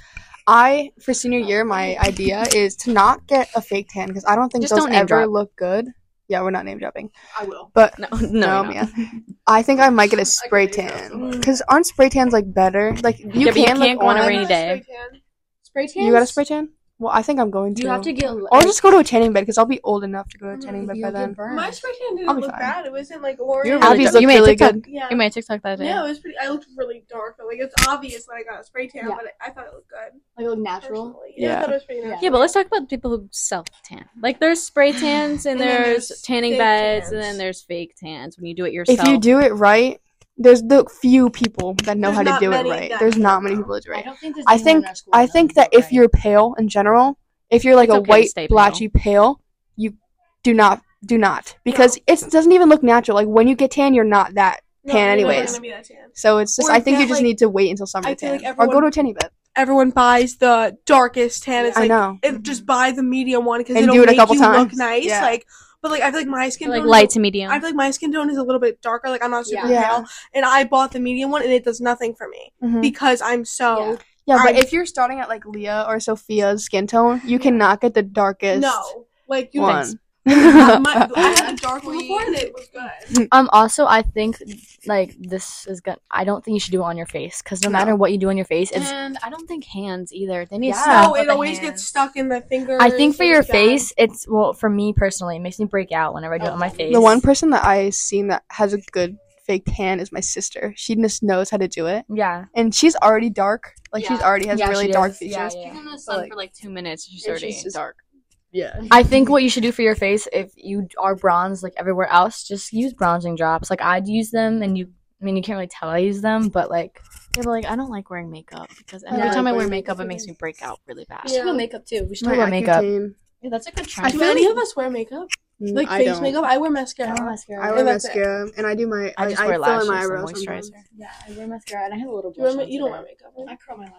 For senior year, my idea is to not get a fake tan because I don't think
Just
those
don't name
ever
drop.
look good. Yeah, we're not name dropping,
I will.
but
No,
no,
no.
yeah. I think I might get a spray tan because aren't spray tans like better? Like you
Yeah, but you
can
can't
look
go on a
orange.
rainy day.
Spray tan.
You got a spray tan? Well, I think I'm going to.
You have to get.
I'll just go to a tanning bed because I'll be old enough to go to a tanning bed
you'll
by
get
then.
burned.
My spray tan
I'll
didn't
be
look
fine.
bad. It wasn't like orange.
You're really
Abby's
good.
look
You made
really
TikTok.
good.
Yeah.
You made TikTok that day.
Yeah, it was pretty. I looked really dark. Though. Like it's obvious that I got a spray tan,
Yeah.
but I thought it looked good.
Like look natural.
Personally.
Yeah.
I thought it was pretty natural.
Yeah, but let's talk about the people who self tan. Like there's spray tans and,
And then
there's
there's
tanning
fake
beds
tans.
and then there's fake tans when you do it yourself.
If you do it right, there's the few people that know
There's
how to
not
do it
many
right.
that
There's
know
not many
how.
people that do it right.
don't think there's
I
anyone
think
in our school
I think that if
right.
you're pale in general, if you're like
It's
a
okay to
white
stay pale.
blotchy pale, you do not because it doesn't even look natural. Like when you get tan, you're not that
No,
tan
you're never
anyways.
gonna be that tan.
So it's just
Or
I think you
get,
just
like-
need to wait until summer
I
to
feel
tan
like
or go
everyone-
to a tanning bed.
Everyone buys the darkest tan. It's
I
like
know.
just buy the medium one because
And
it'll
do it a
make
couple
you look
times.
nice.
Yeah.
Like, but like I feel like my skin
like
tone
light
is
to medium.
I feel like my skin tone is a little bit darker. Like I'm not super
Yeah.
pale, and I bought the medium one, and it does nothing for me
Mhm.
because I'm so
Yeah, but
I-
if you're starting at like Leah or Sophia's skin tone, you cannot get the darkest
no. Like you,
one.
I had a dark one before, and it was good.
Also, I think like this is gonna. I don't think you should do it on your face because no matter what you do on your face, it's.
and I don't think hands either. They need
Yeah.
stuff
No,
with
it
the
always
hands.
gets stuck in the fingers.
I think for your
it's bad.
face, it's for me personally, it makes me break out whenever I do it on my face.
The one person that I seen that has a good fake tan is my sister. She just knows how to do it,
Yeah.
and she's already dark. Like she's
Yeah.
already has
Yeah,
really
she
dark
is.
features.
Yeah,
She's in the sun
Like-
for like 2 minutes. She's
And
already
she's just-
dark.
Yeah.
I think what you should do for your face, if you are bronzed like everywhere else, just use bronzing drops. Like I'd use them, and you can't really tell I use them, but like,
Yeah, but like I don't like wearing makeup because
I
every
like
time I wear
wearing
makeup,
makeup
it makes me break out really bad.
We should do makeup too. We should
My
do
talk about makeup.
Accutane.
Yeah, that's a good
Do
trend.
any of us wear makeup?
Mm,
Like
I
face
don't.
makeup? I wear mascara.
I wear
And that's it.
mascara and I do my.
I just
I
wear
fill in
lashes
my
and
eyebrows
moisturizer.
sometimes.
Yeah, I wear mascara and I have a little
Do you, wear
blush.
you don't wear
on
makeup.
today. I
Right?
curl my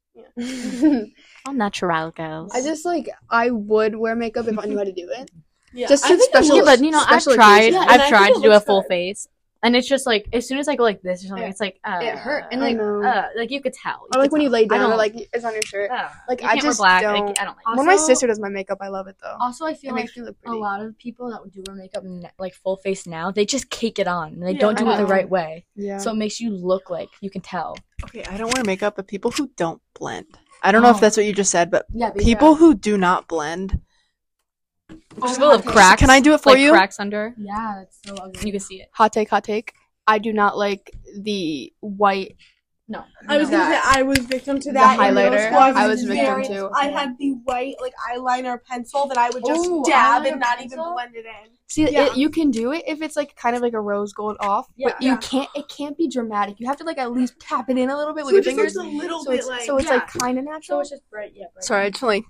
lashes.
All natural girls.
I just like I would wear makeup if I knew how to do it.
Yeah.
Just
I
to
think it
special-
Yeah,
looks-
but you know, I've
special
tried.
occasions.
Yeah, and I
I've
think
tried
it
to do a
looks
full
good.
face, and it's just like as soon as I go like this or something,
Yeah.
it's like
It hurt. And
I
like,
know.
like you could tell.
Or like when you lay
I
down, or
don't-
like it's on your shirt. Like
you
I
can't wear
just
black.
don't.
Like, I don't like.
When my
Also-
sister does my makeup, I love it though.
Also, I feel
It
like
makes me look
a
pretty.
lot of people that do wear makeup like full face now, they just cake it on and they
Yeah,
don't do
I
it the
know.
right way.
Yeah.
So it makes you look like you can tell.
Okay, I don't wear makeup, but people who don't blend. I don't know if
Oh.
that's what you just said, but
yeah,
people who do not blend.
Just full of cracks.
Can I do it for
like
you?
cracks under.
yeah, that's so ugly.
You can see it.
Hot take, hot take. I do not like the white.
No,
I was
No.
gonna say I was victim to
The
that in middle
highlighter,
school.
I was victim
very-
to.
I had the white like eyeliner pencil that I would just
Ooh,
dab
eyeliner
and not even
pencil?
blend it in.
See,
Yeah.
you can do it if it's like kind of like a rose gold off, but
Yeah.
you can't. It can't be dramatic. You have to like at least tap it in a little bit
So
with your
it just
fingers.
looks a little
So
bit
it's
like
so it's
yeah.
like kind of natural.
so it's just bright. Yeah, bright.
Sorry, I just like.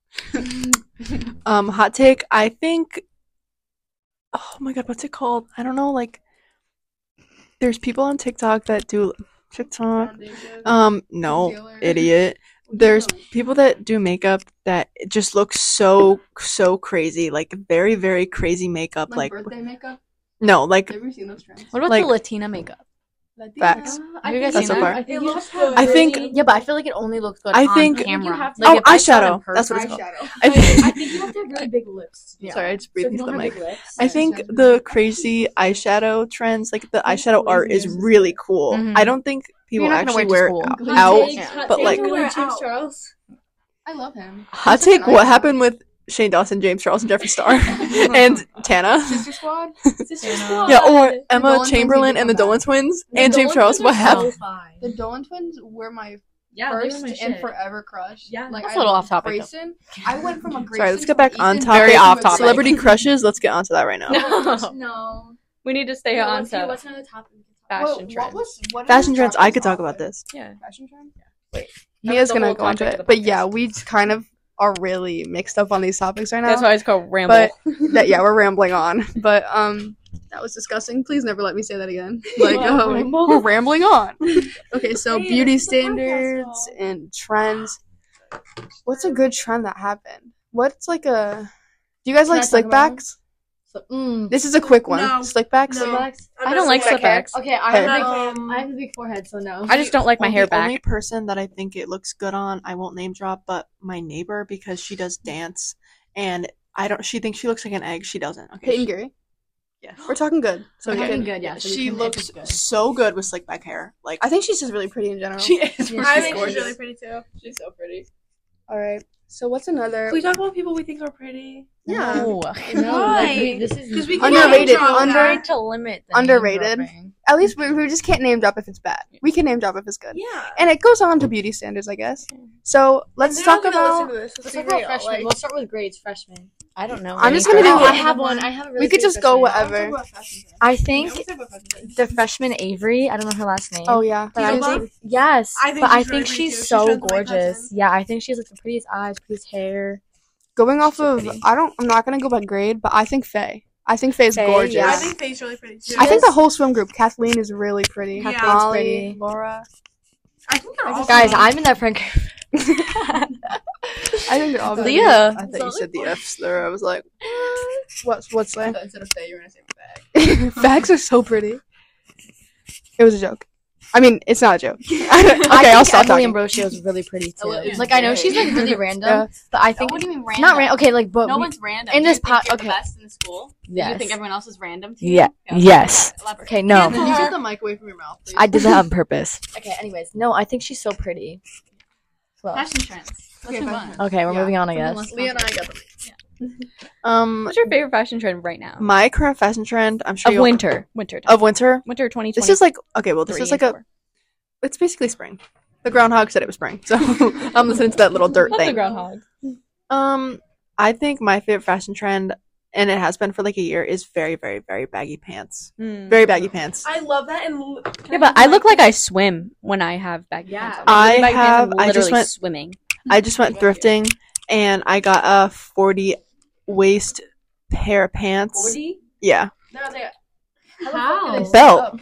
Hot take. I think. Oh my god, what's it called? I don't know. Like, there's people on TikTok that do TikTok. No, idiot. There's people that do makeup that it just looks so crazy, like very very crazy makeup. Like
birthday makeup.
no, like
Have you seen those trends?
What about
Like-
the Latina makeup?
facts.
Have you guys
That's
seen
so
that?
far.
I think
It
you
looks
have to have
good.
I think-
really-
Yeah, but I feel like it only looks good
I
on
think-
camera.
You have to-
Like,
Oh,
if I saw it in
eyeshadow. That's what it's
person-
called.
Eyeshadow.
I
I
think,
think you have to have really big lips.
Yeah.
sorry, I just
So
breathed
if you
into the
don't have
mic.
big lips,
I think the crazy eyeshadow trends, like the eyeshadow art, is really cool.
Mhm.
I don't think people
You're not gonna
actually
wear
wear
it to
it
school.
out.
Yeah.
But, like-
wear
James
out.
Charles.
I love him.
Hot take: what happened with Shane Dawson, James Charles, and Jeffree Star, and Tana?
Sister Squad?
Yeah, or Emma
Dolan twins
Chamberlain
need to
and the
come
Dolan
back.
twins, and James Charles. What happened?
The Dolan twins were my
Yeah,
first and forever crush.
Yeah.
like
That's
I
a little off topic, though.
Grayson, I went from a Grayson.
Sorry, let's
to
get back on
Ethan
topic.
Very off topic.
Celebrity crushes. Let's get onto that right now.
No.
No.
We need to stay on to
What's another topic?
fashion trends.
Fashion trends. I could talk about this.
Yeah.
Fashion trend?
Wait.
Mia's
That was the
gonna
whole
go into
topic
it.
of the
But yeah,
podcast.
we kind of are really mixed up on these topics right now.
That's why it's called ramble.
But yeah, we're rambling on. But that was disgusting. Please never let me say that again. Like,
Ramble?
we're rambling on. Okay, so beauty standards and trends. What's a good trend that happened? What's like a? Do you guys
Can
like
I talk
slick
about
backs?
So,
This is a quick one.
No.
Slick backs.
No.
I don't like
Slick hair.
slipbacks.
okay, I
Hey.
have a big forehead, so no.
I just don't like my hair
The only
back.
person that I think it looks good on, I won't name drop, but my neighbor, because she does dance, and she thinks she looks like an egg. She doesn't. Okay.
Peyton Gary.
Yes.
We're talking good. So
We're
we
talking
can-
good, yeah. So we
She
can-
looks
it's good.
so good with slick back hair. Like
I think she's just really pretty in general.
she is.
Yeah,
I
she's
think
gorgeous.
she's really pretty too.
She's so pretty.
All right. So what's another?
Can we talk about people we think are pretty?
Yeah.
No.
No,
Why?
like, this is
'Cause we
Underrated,
can't drop
under-
that.
Trying to limit the
Underrated.
name dropping.
At least we just can't name drop if it's bad. We can name drop if it's good.
Yeah.
And it goes on to beauty standards, I guess. So let's
They're
talk
not gonna listen
about.
to this.
Let's
Let's
talk
be
about
real.
freshmen.
Like,
We'll start with grades, freshmen.
I don't know.
I'm
any
just gonna
girl.
do-
I have one. I have a really
We could
great
just go
freshman.
whatever.
I think the freshman Avery. I don't know her last name.
Oh yeah.
But I
Diva?
think, yes,
I think
but I
she's really
think
pretty,
she's
too. She's
so
friends with my
gorgeous.
cousin.
Yeah, I think she has like the prettiest eyes, prettiest hair.
Going off
So
of,
pretty.
I'm not gonna go by grade, but I think Faye. I think Faye's
Faye,
gorgeous.
yeah.
I think Faye's really pretty too.
I think the whole swim group. Kathleen is really pretty.
Yeah.
Catherine's
Molly,
pretty.
Laura.
I think they're all
Guys,
pretty.
I'm in that friend.
I think they're all. pretty.
Leah.
I thought you said the F's there. I was like,
What's that?
instead of Faye, you're gonna say bag.
Facts are so pretty. It was a joke. I mean, it's not a joke. okay,
I
I'll
think
stop
Emily
talking.
Ambrosio is really pretty too.
Ella is
Like I know
very
she's like
pretty.
really random,
Yeah.
but I think
What do you mean random?
not random. Okay, like but
No
we-
one's random.
in
Do
this
you think
pot-
you're
okay.
the best in the school? Do
Yes.
you think everyone else is random too?
Yeah.
Okay,
Yes.
elaborate.
Okay, no.
Can you get the mic away from your mouth, please?
I did that on purpose. Okay, anyways, no, I think she's so pretty. Well,
Fashion trends. Let's move on.
okay, we're
Yeah.
moving on, I
Something
guess.
less
Leah and I
complicated.
got
What's your favorite fashion trend right now?
my current fashion trend. I'm sure
Of
you'll-
winter. Winter time.
Of winter.
Winter 2020.
This is like okay. Well, this is like a. It's basically spring. The groundhog said it was spring, so I'm listening to that little dirt
Love the
thing.
groundhog.
I think my favorite fashion trend, and it has been for like a year, is very, very, very baggy pants. Very baggy pants.
I love that. And
Yeah, but I look like I swim when I have baggy
Yeah.
pants. on. With baggy pants, I'm
I just
literally
went-
swimming.
I just went thrifting, and I got a 40 waist pair of pants.
40?
Yeah,
No, they.
How?
How?
Belt.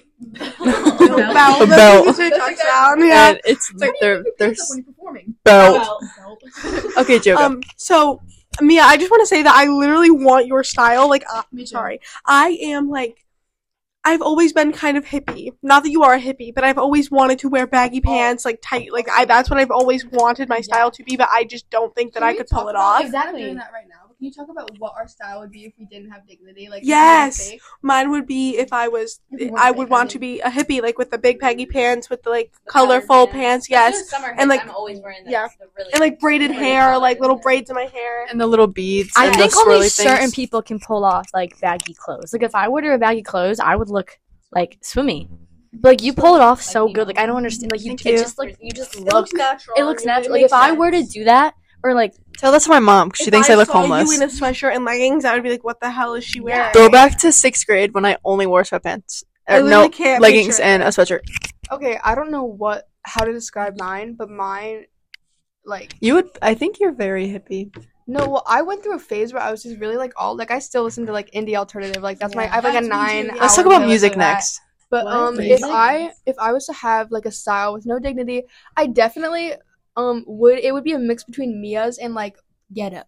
Bell.
A belt.
Touchdown. Yeah.
And it's like they're
performing.
belt. Okay, Joe.
So Mia, I just want to say that I literally want your style. Like, sorry, I am like, I've always been kind of hippie. Not that you are a hippie, but I've always wanted to wear baggy pants, like tight. Like, that's what I've always wanted my style to be. But I just don't think that I could pull it off.
Exactly.
Doing that right now. But can you talk about what our style would be if we didn't have dignity? Like,
Yes. Mine would be if I was,
you weren't
I
fake,
would
I
want
mean.
to be a hippie, like with the big baggy pants, with the like colorful pants. Yes.
Summer
And, like-
I'm always wearing the,
yeah.
the really
And like braided hair, like little braids in my hair.
And the little beads.
I
and
think
the
only
swirly
certain
things.
people can pull off like baggy clothes. Like if I were to wear baggy clothes, I would look like swimmy. But, like you pull it off so good. Like I don't understand. Like you,
Thank
it
you.
just like you just
It
look.
looks natural.
It looks
I mean,
natural. Like
makes
if I were to
sense.
do that, or like
Tell that to my mom because she
If
thinks I look
saw
homeless.
you in a sweatshirt and leggings, I would be like, "What the hell is she wearing?"
Go back to 6th grade when I only wore sweatpants.
I
No,
literally can't
leggings
picture
and
it.
a sweatshirt.
Okay, I don't know how to describe mine, but mine, like,
You would. I think you're very hippie.
no, well, I went through a phase where I was just really like I still listen to like indie alternative. Like that's my, I have like a
That's me too,
9.
yeah.
Let's talk about music next.
But
What?
if
Music?
if I was to have like a style with no dignity, I definitely would be a mix between Mia's and like ghetto.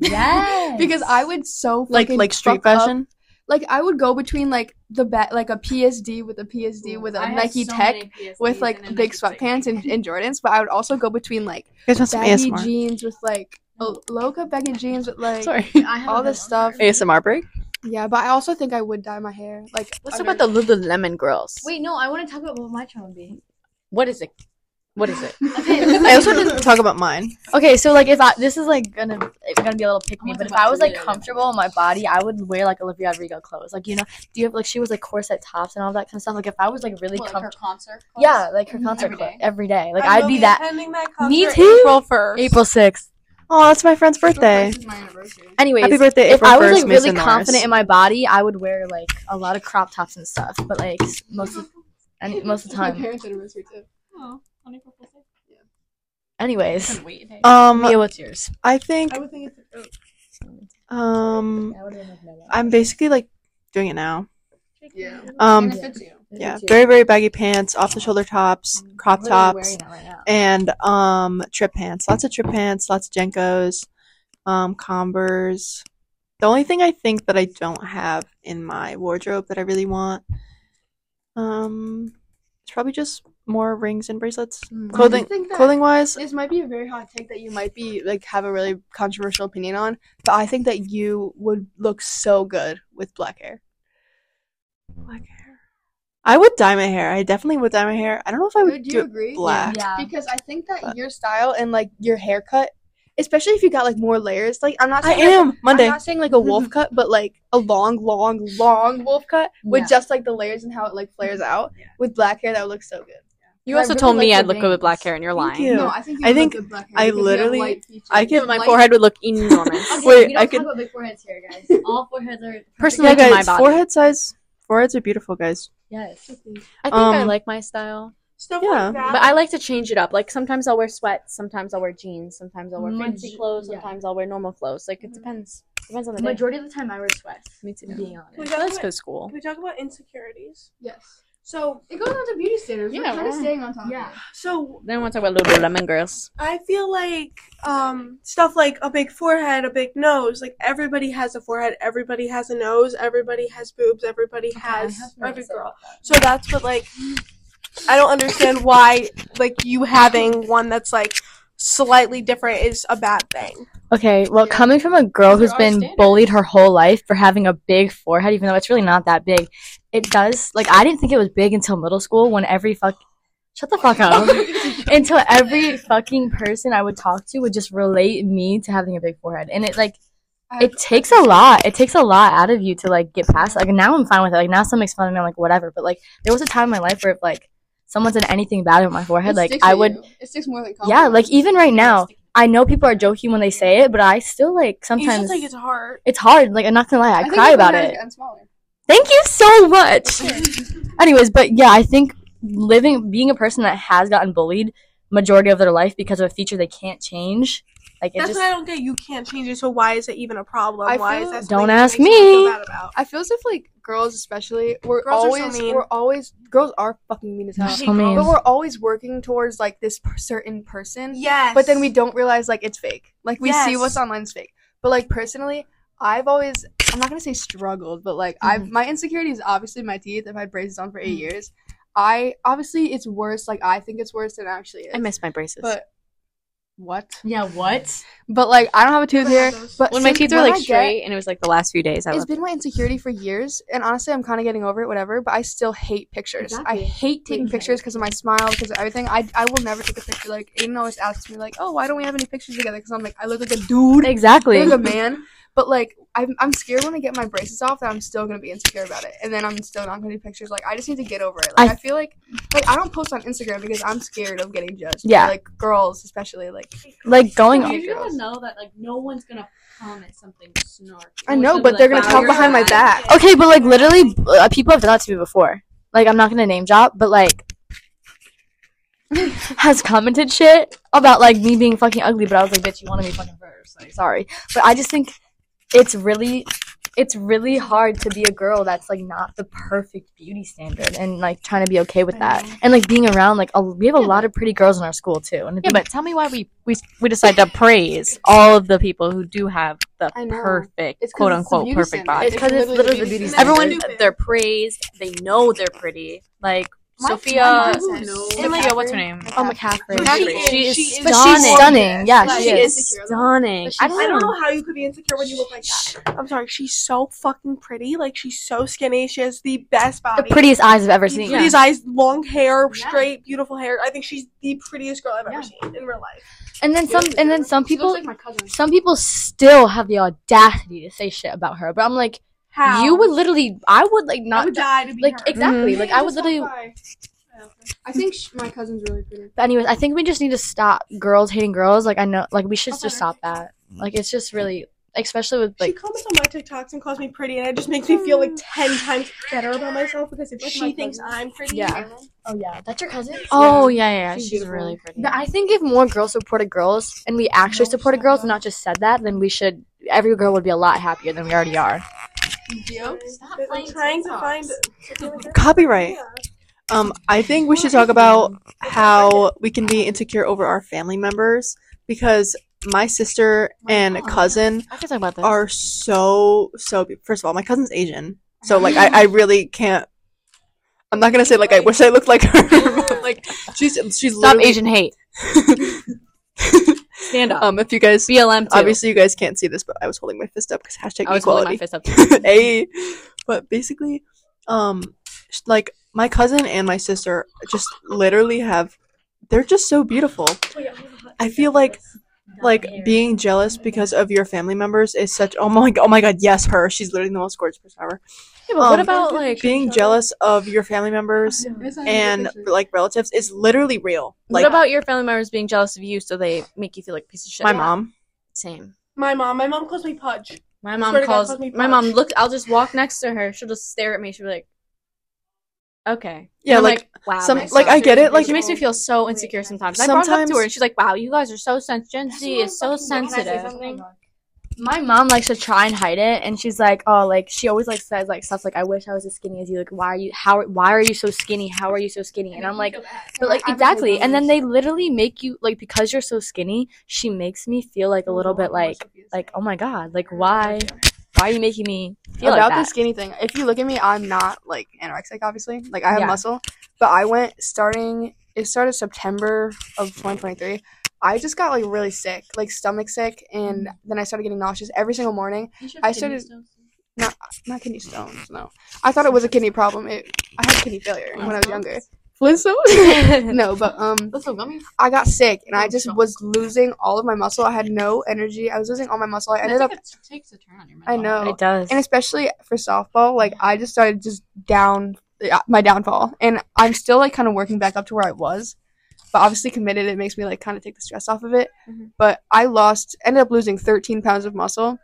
Yes.
Because I would so
Like
fucking
street
fuck up.
fashion.
Like I would go between like like a PSD with a PSD with a
I have
Nike
so
Tech
many PSDs
with like
and a
big
Nike Tech.
sweatpants and Jordans, but I would also go between like
You guys want some
baggy
ASMR?
jeans with like low-cut baggy jeans with like
Sorry.
I have
all
a
this
good
stuff.
ASMR break.
Yeah, but I also think I would dye my hair. Like
let's
under-
talk about the Lululemon girls.
Wait, no, I want to talk about what my trend would be.
What is it? What is it?
I also didn't talk about mine.
Okay, so like if I this is like gonna be a little pick me,
I'm
but if
about
I was
to
like
read it.
comfortable in my body, I would wear like Olivia Rodrigo clothes. Like do you have like she was like corset tops and all that kind of stuff. Like if I was like really
What, like her
comfortable,
concert?
yeah, like her concert
Every
clothes
day?
every day. Like
I
I'd
will
be that.
attending that concert
Me too.
April 1st.
April 6th.
Oh, that's my friend's birthday.
This is my anniversary.
Anyways,
Happy birthday,
If
April
I was
1st,
like really
Mason
confident
Norris.
in my body, I would wear like a lot of crop tops and stuff. But like most of the
It's my
time.
parents' anniversary too.
Oh, on April Fool's Day.
Anyways,
Wait, hey.
Mia, what's yours?
I think
I would think it's
I'm basically like doing it now.
yeah.
Um,
And it fits you.
yeah, very very baggy pants, off the shoulder tops, crop tops, and trip pants. Lots of trip pants, lots of Jenkos, Converse. The only thing I think that I don't have in my wardrobe that I really want, it's probably just more rings and bracelets.
I think that
Clothing wise,
this might be a very hot take that you might be like have a really controversial opinion on, but I think that you would look so good with black hair.
black hair. I would dye my hair. I definitely would dye my hair. I don't know if I would
Do
do
you
it
agree?
black.
Yeah.
Because I think that your style and like your haircut, especially if you got like more layers, like I'm not
I
saying
am Monday.
I'm not saying like a wolf cut, but like a long wolf cut with
Yeah.
just like the layers and how it like flares out with black hair. That would look so good.
You
I
also
really
told me
like
I'd
the
look good with
wings.
black hair, and you're
Thank
lying.
you.
No, I think you
I
would
think
look good with black hair.
I
because you have
literally-
light features.
I could-
My forehead would look enormous.
Okay,
Wait,
we don't
I
talk
could-
about big foreheads here, guys. All foreheads are
Personally,
Yeah,
to my
guys,
body.
foreheads are beautiful, guys.
yes.
I think I
Um,
like my style,
Stuff
Yeah.
like that.
but I like to change it up. Like sometimes I'll wear sweats, sometimes I'll wear jeans, sometimes I'll wear
Maj-
fancy clothes,
yeah.
sometimes I'll wear normal clothes. Like it depends. Depends on the day.
Majority of the time, I wear sweats.
Me too.
Being honest.
We
That's
talk
good school.
Can we talk about insecurities?
Yes.
So,
It goes on to beauty standards.
Yeah,
We're kind of
well,
staying on top.
Yeah.
Of it.
so
Then I want to talk about Lululemon girls.
I feel like stuff like a big forehead, a big nose. Like everybody has a forehead, everybody has a nose, everybody has boobs, everybody has every girl. So that's what like I don't understand why like you having one that's like slightly different is a bad thing.
Okay, well,
Yeah.
coming from a girl who's
There are
been
standards.
bullied her whole life for having a big forehead, even though it's really not that big, it does. Like, I didn't think it was big until middle school when shut the fuck up. Until every fucking person I would talk to would just relate me to having a big forehead. And it, like, it takes a lot. It takes a lot out of you to, like, get past it. Like, now I'm fine with it. Like, now someone makes fun of me, I'm like, whatever. But, like, there was a time in my life where, if, like, someone said anything bad about my forehead,
It
like,
sticks
I
with
would,
you. It sticks more than
yeah, like, even right now, I know people are joking when they say it, but I still, like,
You
sometimes,
just think it's hard.
it's hard. Like, I'm not gonna lie, I
think
cry
your
about
forehead
it.
is getting smaller.
Thank you so much. Anyways, but yeah, I think being a person that has gotten bullied majority of their life because of a feature they can't change, like, it
That's
just,
what I don't get. You can't change it, so why is it even a problem?
I
Why
feel-
is that
Don't
something that
ask
makes you feel
me.
bad about?
I feel as if like girls especially
Girls are so mean.
we're always girls are fucking mean as hell.
I hate
so mean.
But we're always working towards like this certain person.
Yes.
But then we don't realize like it's fake. Like we see
Yes.
what's online is fake. But like personally, I'm not gonna say struggled, but like my insecurity is obviously my teeth. I've had braces on for 8 years. It's worse. Like I think it's worse than it actually is.
I miss my braces.
But what?
Yeah, what?
But like I don't have a tooth here. But
when my
since-
teeth were
when
like
I get-
straight, and it was like the last few days, I
it's
left.
been my insecurity for years, and honestly, I'm kind of getting over it, whatever. But I still hate pictures. I
Exactly.
hate taking pictures because of my smile, because of everything. I will never take a picture. Like Aiden always asks me, like, "Oh, why don't we have any pictures together?" Because I'm like, I look like a dude, I
exactly.
look like a man. But like, I'm scared when I get my braces off that I'm still gonna be insecure about it, and then I'm still not gonna do pictures. Like, I just need to get over it. Like, I feel like I don't post on Instagram because I'm scared of getting judged.
Yeah.
Like girls, especially like.
Like, going,
Yeah.
You gotta know that like no one's gonna comment something snark.
I know, but they're gonna talk behind my back.
okay, but like, literally, people have done that to me before. Like, I'm not gonna name drop, but like, has commented shit about like me being fucking ugly, but I was like, bitch, you wanted me fucking first. Like, sorry, but I just think it's really hard to be a girl that's like not the perfect beauty standard, and like trying to be okay with that, and like being around like we have a lot of pretty girls in our school too. And
Yeah, but tell me why we decide to praise all of the people who do have the
I know.
perfect,
It's 'cause
quote
it's the
unquote,
beauty
perfect
standard.
body.
It's 'cause it's literally the beauty
standard.
Everyone,
Stupid.
they're praised. They know they're pretty. Like
My
Sophia,
mom says-
Sophia,
McCaffrey.
what's her name?
oh, McCaffrey.
McCaffrey.
She is
She is
But
stunning.
she's stunning. Yeah,
Like,
she
she
is.
is secure.
Stunning.
I don't know how you could be insecure when you look like that. I'm sorry, she's so fucking pretty. Like she's so skinny. She has the best
The
body.
prettiest eyes I've ever
The
seen.
prettiest eyes, long hair,
Yeah.
straight, beautiful hair. I think she's the prettiest girl I've ever
Yeah.
seen in real life.
And then some
She
people,
looks like my cousin.
some people still have the audacity to say shit about her. But I'm like,
How?
you would literally, I would like
I
not
would die to be
like
her.
exactly.
Mhm.
Like I would literally.
I think my cousin's really pretty.
But anyways, I think we just need to stop girls hating girls. Like I know, like we should just stop that. Like it's just really, especially with
She
like.
comments on my TikToks and calls me pretty, and it just makes me feel like 10 times better about myself because if she thinks I'm pretty.
Yeah.
Oh yeah, that's your cousin.
Oh yeah,
She's
she's
beautiful.
really pretty.
But I think if more girls supported girls and we actually supported girls and not just said that, then we should. Every girl would be a lot happier than we already are.
I'm trying to find
Copyright. I think we should talk about how we can be insecure over our family members because my sister and cousin
I can talk about this.
are so first of all, my cousin's Asian. So like I really can't I'm not gonna say like I wish I looked like her, but like she's
Stop
literally
Asian hate. Stand up.
if you guys
BLM too.
obviously you guys can't see this, but I was holding my fist up because hashtag
I was holding my
equality.
fist up too.
Hey. But basically, like my cousin and my sister just literally they're just so beautiful. I feel like being jealous because of your family members is such oh my god, yes, her. She's literally the most gorgeous person ever.
Yeah, but what about like
Being jealous of your family members and like relatives is literally real. Like
what about your family members being jealous of you so they make you feel like a piece of shit?
my mom.
Same.
my mom calls me Pudge.
My mom
Swear to God,
calls
calls me
my mom
Pudge.
look I'll just walk next to her, she'll just stare at me, she'll be like, okay.
Yeah,
And I'm
like,
wow.
some
my
like
son.
I get it. Like
She makes me feel so insecure sometimes. I brought it up to
Sometimes-
her and she's like, wow, you guys are so sensitive. Gen Z is so sensitive.
My mom likes to try and hide it, and she's like, "Oh, like she always like says like stuff like I wish I was as skinny as you. Like, why are you so skinny? How are you so skinny?" And I'm like, "But like exactly." And then they literally make you like because you're so skinny, she makes me feel like a little bit like oh my god, like why are you making me feel
About
like
the
that?
skinny thing, if you look at me, I'm not like anorexic, obviously. Like I have
Yeah.
muscle, but it started September of 2023. I just got like really sick, like stomach sick, and then I started getting nauseous every single morning. I started not kidney stones, no. I thought it was a kidney problem. I had kidney failure when I was younger. Flintstones? No, but I got sick and I just was losing all of my muscle. I had no energy. I was losing all my muscle. I ended up
It takes a turn on your
I know.
It does.
And especially for softball, like I just started just my downfall, and I'm still like kind of working back up to where I was, but obviously committed. It makes me like kind of take the stress off of it.
Mhm.
But I ended up losing 13 pounds of muscle,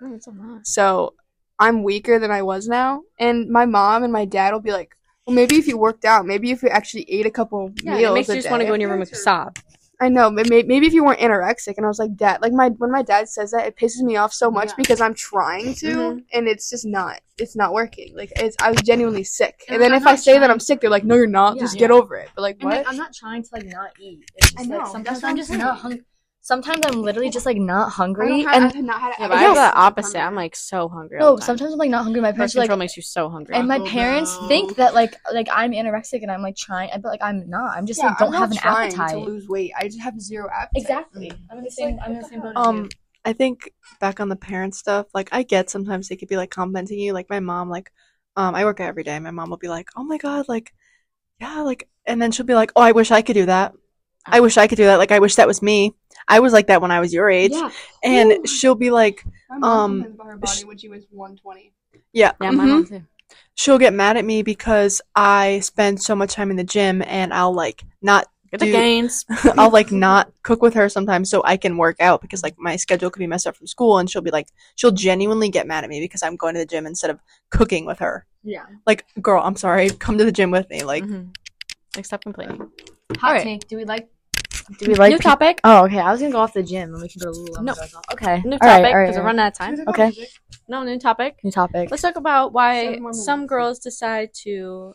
so I'm weaker than I was now. And my mom and my dad will be like, "Well, maybe if you worked out, maybe if you actually ate a couple
Yeah,
meals,
it makes
a
you just want to
day."
go in your room and sob.
I know, but maybe if you weren't anorexic. And I was like, Dad, like when my dad says that, it pisses me off so much because I'm trying to, and it's just it's not working. Like I was genuinely sick. And then
I'm
if I
not
say that
trying-
I'm sick, they're like, no, you're not.
Yeah.
Just get over it. But like,
And,
what?
like, I'm not trying to like not eat. It's just
I know,
like sometimes
that's what
I'm
I'm
just
saying.
not hungry. Sometimes I'm literally just like not
I
hungry,
don't have,
and
I've not had
Yeah, but I
yes.
have the opposite. I'm like so hungry. all
no,
the time.
sometimes I'm like not hungry. My
Birth
parents are
control
like,
makes you so hungry.
and my
Taco
parents
Bell.
think that like I'm anorexic and I'm like trying, but like I'm not. I'm just like don't
I'm
have
not
an
trying
appetite.
to lose weight. I just have zero appetite.
Exactly. I'm in the same. I'm in the same boat. as you.
I think back on the parent stuff, like I get sometimes they could be like complimenting you, like my mom, like I work out every day. My mom will be like, "Oh my god, like yeah, like," and then she'll be like, "Oh, I wish I could do that. I wish I could do that. Like I wish that was me. I was like that when I was your age."
Yeah.
And she'll be like,
My mom
Um,
complains about her body when she was 120.
"Yeah,
yeah, my
mhm."
mom too.
She'll get mad at me because I spend so much time in the gym and I'll like not
Get the
do-
gains.
I'll like not cook with her sometimes so I can work out because like my schedule could be messed up from school, and she'll genuinely get mad at me because I'm going to the gym instead of cooking with her.
Yeah.
Like, girl, I'm sorry, come to the gym with me. Like,
Mhm. Like stop complaining.
Hot
Alright.
take. Do we like? Do we like?
New topic.
Oh, okay. I was gonna go off the gym and we can go to Lululemon.
No.
Okay.
New
All right,
topic
all right,
because we're
all right.
running out of time.
Okay.
No, new topic.
New topic.
Let's talk about why
7 more
some
minutes.
girls decide to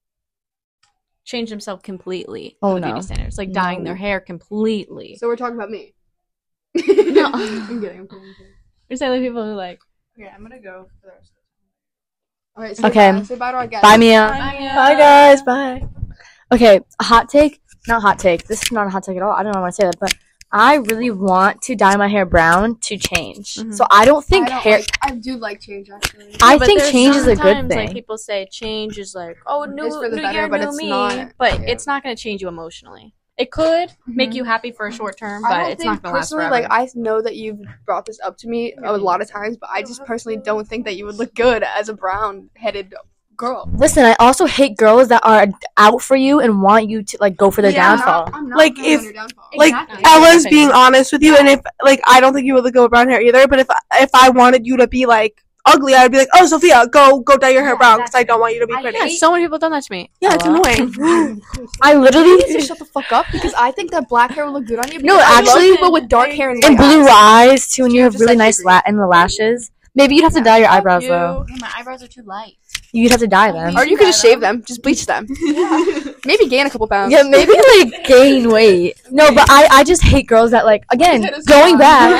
change themselves completely.
Oh,
with
no.
beauty standards, like dyeing their hair completely.
So we're talking about me.
No.
I'm kidding.
We're saying like people who like
Okay, I'm gonna go for the rest
All right. So
Okay.
Say bye to our guests.
Bye, Mia.
bye guys, bye.
Okay, a hot take. Not hot take. This is not a hot take at all. I don't know why I say that, but I really want to dye my hair brown to change.
Mhm.
So I don't think hair.
I do like change actually.
I
but
think
there's
change is a good
sometimes,
thing.
Like people say change is like, oh, new,
It's for the
new
better,
year,
but
new
it's
me.
not.
But
Yeah.
it's not going to change you emotionally. It could make you happy for a short term,
I
but
don't
it's
think
not going to last
personally,
forever.
like I know that you've brought this up to me a lot of times, but I just personally don't think that you would look good as a brown-headed
girl.
Listen, I also hate girls that are out for you and want you to like go for their downfall.
I'm not
Like,
going
if-
on your downfall.
Like
Exactly.
Ella's being honest with you, and if like I don't think you would go with brown hair either. But if I wanted you to be like ugly, I'd be like, oh Sophia, go dye your hair brown because I don't want you to be pretty.
Yeah, so many people have done that to me.
Yeah, it's annoying.
I literally
You shut the fuck up because I think that black hair will look good on you.
No,
because I love
actually-
people with dark hair and
and
white
blue
eyes.
eyes too, and you have really nice in the lashes. Maybe you'd have to dye your eyebrows though.
Yeah, my eyebrows are too light.
You'd have to dye them.
Or you could just shave them, just bleach them. Maybe gain a couple pounds.
Yeah, maybe like gain weight. No, but I just hate girls that like again going back.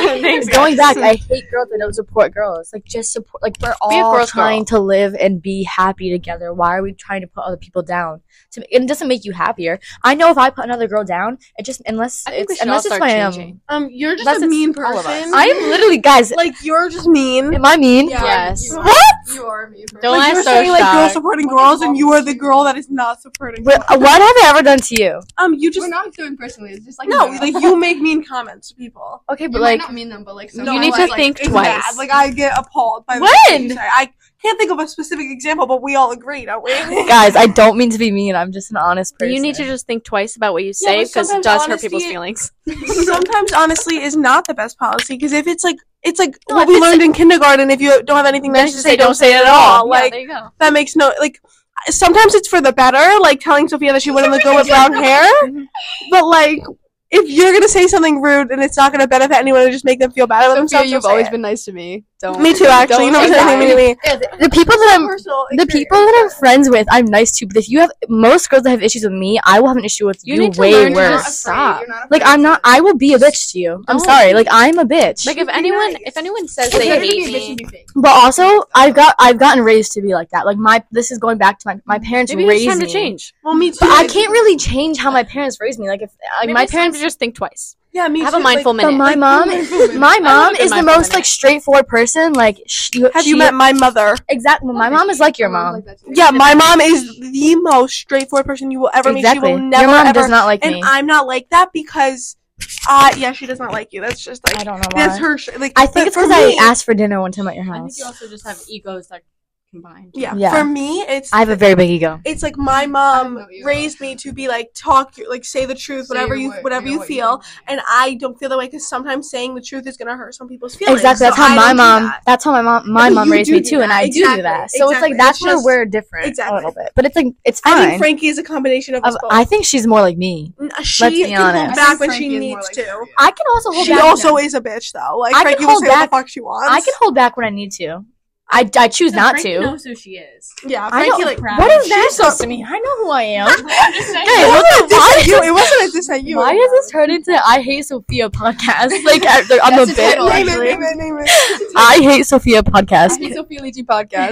I hate girls that don't support girls. Like just support. Like we're
Be a
all
girl's
trying
girl.
to live and be happy together. Why are we trying to put other people down? It doesn't make you happier. I know if I put another girl down, it just unless
I think we
it's
should all
unless it's
start
my
changing.
You're just
Unless
a
it's
mean
all of us.
person.
I am literally guys.
like you're just mean.
Am I mean?
Yeah,
Yes.
you are.
What?
You are me.
Don't
Like
ask
you're
so
saying like girls
shocked.
supporting girls, and you are the girl that is not supporting.
What
girls.
have I ever done to you?
You just
We're not doing personally. It's just like
no, like you make mean comments to people.
Okay,
You
but
might
like
not mean them, but like
No,
You need
like,
to think
it's
twice.
bad. Like I get appalled by
When?
the things you say. I can't think of a specific example, but we all agree, don't we?
guys, I don't mean to be mean. I'm just an honest person.
You need to just think twice about what you say
but
because it
sometimes
does hurt
honesty-
people's feelings.
Sometimes honestly is not the best policy because if it's like
No,
what
if
we
it's
learned in kindergarten, if you don't have anything nice to say, don't say it at all.
Yeah,
Like
there you go.
that makes no like. Sometimes it's for the better, like telling Sophia that she wouldn't look good with brown hair. But like, if you're gonna say something rude and it's not gonna benefit anyone and just make them feel bad about
Sophia,
themselves,
you've
don't say
always
it.
been nice to me. Don't.
Me too, actually. You
Don't
never
say
said anything mean to me.
The people that I'm
Personal
the people that I'm friends with, I'm nice to. But if you have most girls that have issues with me, I will have an issue with you,
need to
way
learn to
worse.
just stop.
Like I'm not. I will be a bitch to you. I'm
No.
sorry. Like I'm a bitch.
Like if anyone says they hate me,
but also, I've gotten raised to be like that. Like this is going back to my parents
maybe it's
raised
time to
me.
change.
Well, me too.
But I can't really change how my parents raised me. Like if like
Maybe
my
it's time
parents.
to just think twice.
Yeah, me
Have
too.
a mindful
But
minute.
my mom, my mom
good
is the
mindful
most
minute.
like straightforward person. Like
Have you met my mother?
Exactly. My mom is like your mom.
Yeah, my mom is the most straightforward person you will ever meet. She
Exactly.
will never
Your mom
ever.
does not like
and
me.
I'm not like that because, yeah, she does not like you. That's just like
I don't know why.
that's her. Like
I think
but
it's
for
because I
me-
asked for dinner one time at your
I think
house.
you also just have egos that combined.
Yeah,
Yeah.
for me, it's
I have a very big ego.
it's like my
I
mom
know you.
raised me to be like talk, like say the truth, whatever you feel, and I don't feel that way because sometimes saying the truth is gonna hurt some people's feelings.
Exactly. That's
So
how
I
my
don't do
mom.
that.
That's how my
But
mom
you
raised
do
me
do
too,
that.
and I do
Exactly.
do that. So it's
Exactly.
like that's
It's
where
just-
we're different
Exactly.
a little bit, but it's like it's
I
fine.
think Frankie is a combination of us both.
I think she's more like me.
She
let's be
can hold
honest.
back when she needs to.
I can also hold
She
back.
also is a bitch though. Like
I can
Frankie will
hold
say what
back-
the fuck she wants.
I can hold back when I need to. I choose not
Frankie
to.
knows who she is.
Yeah,
I
Frankie
know.
like.
What is that
she's so-
supposed to mean? I know who I am.
I'm just saying.
Guys,
It
what
wasn't
the
a diss
fuck?
at you. It wasn't a diss at you.
Why does this turn into I hate Sophia podcast? Like I'm a
That's the
bit.
title,
Name it,
actually.
name it.
I hate Sophia podcast.
I Sophia Leachy podcast.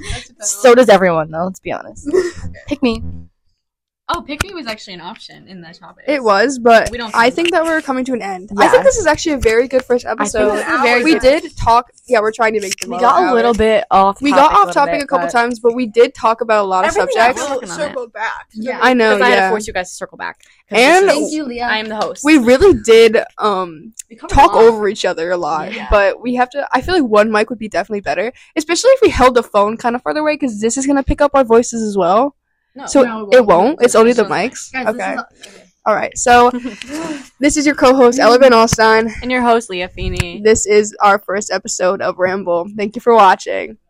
So does everyone, though. Let's be honest. Pick me.
Oh, Pick Me was actually an option in the topic.
It was, but
We don't
I
talk
think
about
that we're coming to an end.
Yeah.
I think this is actually a very good first episode.
this is a very
we
good-
did talk. Yeah, we're trying to make the
We
most
got
out
a
of
little
it.
bit off.
We got off
little
topic
bit,
a couple
but-
times, but we did talk about a lot of
Everything
subjects.
else
We're working on
circled back.
Yeah.
I know.
Because I had to
Yeah,
force you guys to circle back. 'Cause
And-
this is-
Thank you, Leah.
I am the host.
we really did
We covered
talk
a lot.
over each other a lot,
Yeah.
but we have to. I feel like one mic would be definitely better, especially if we held the phone kind of farther away, because this is gonna pick up our voices as well.
No,
So
no,
it won't. It's only the
It's only-
mics.
Guys,
Okay.
This is
All right. So this is your co-host Ella Van Alstein.
and your host, Leah Feeney.
This is our first episode of Ramble. Thank you for watching.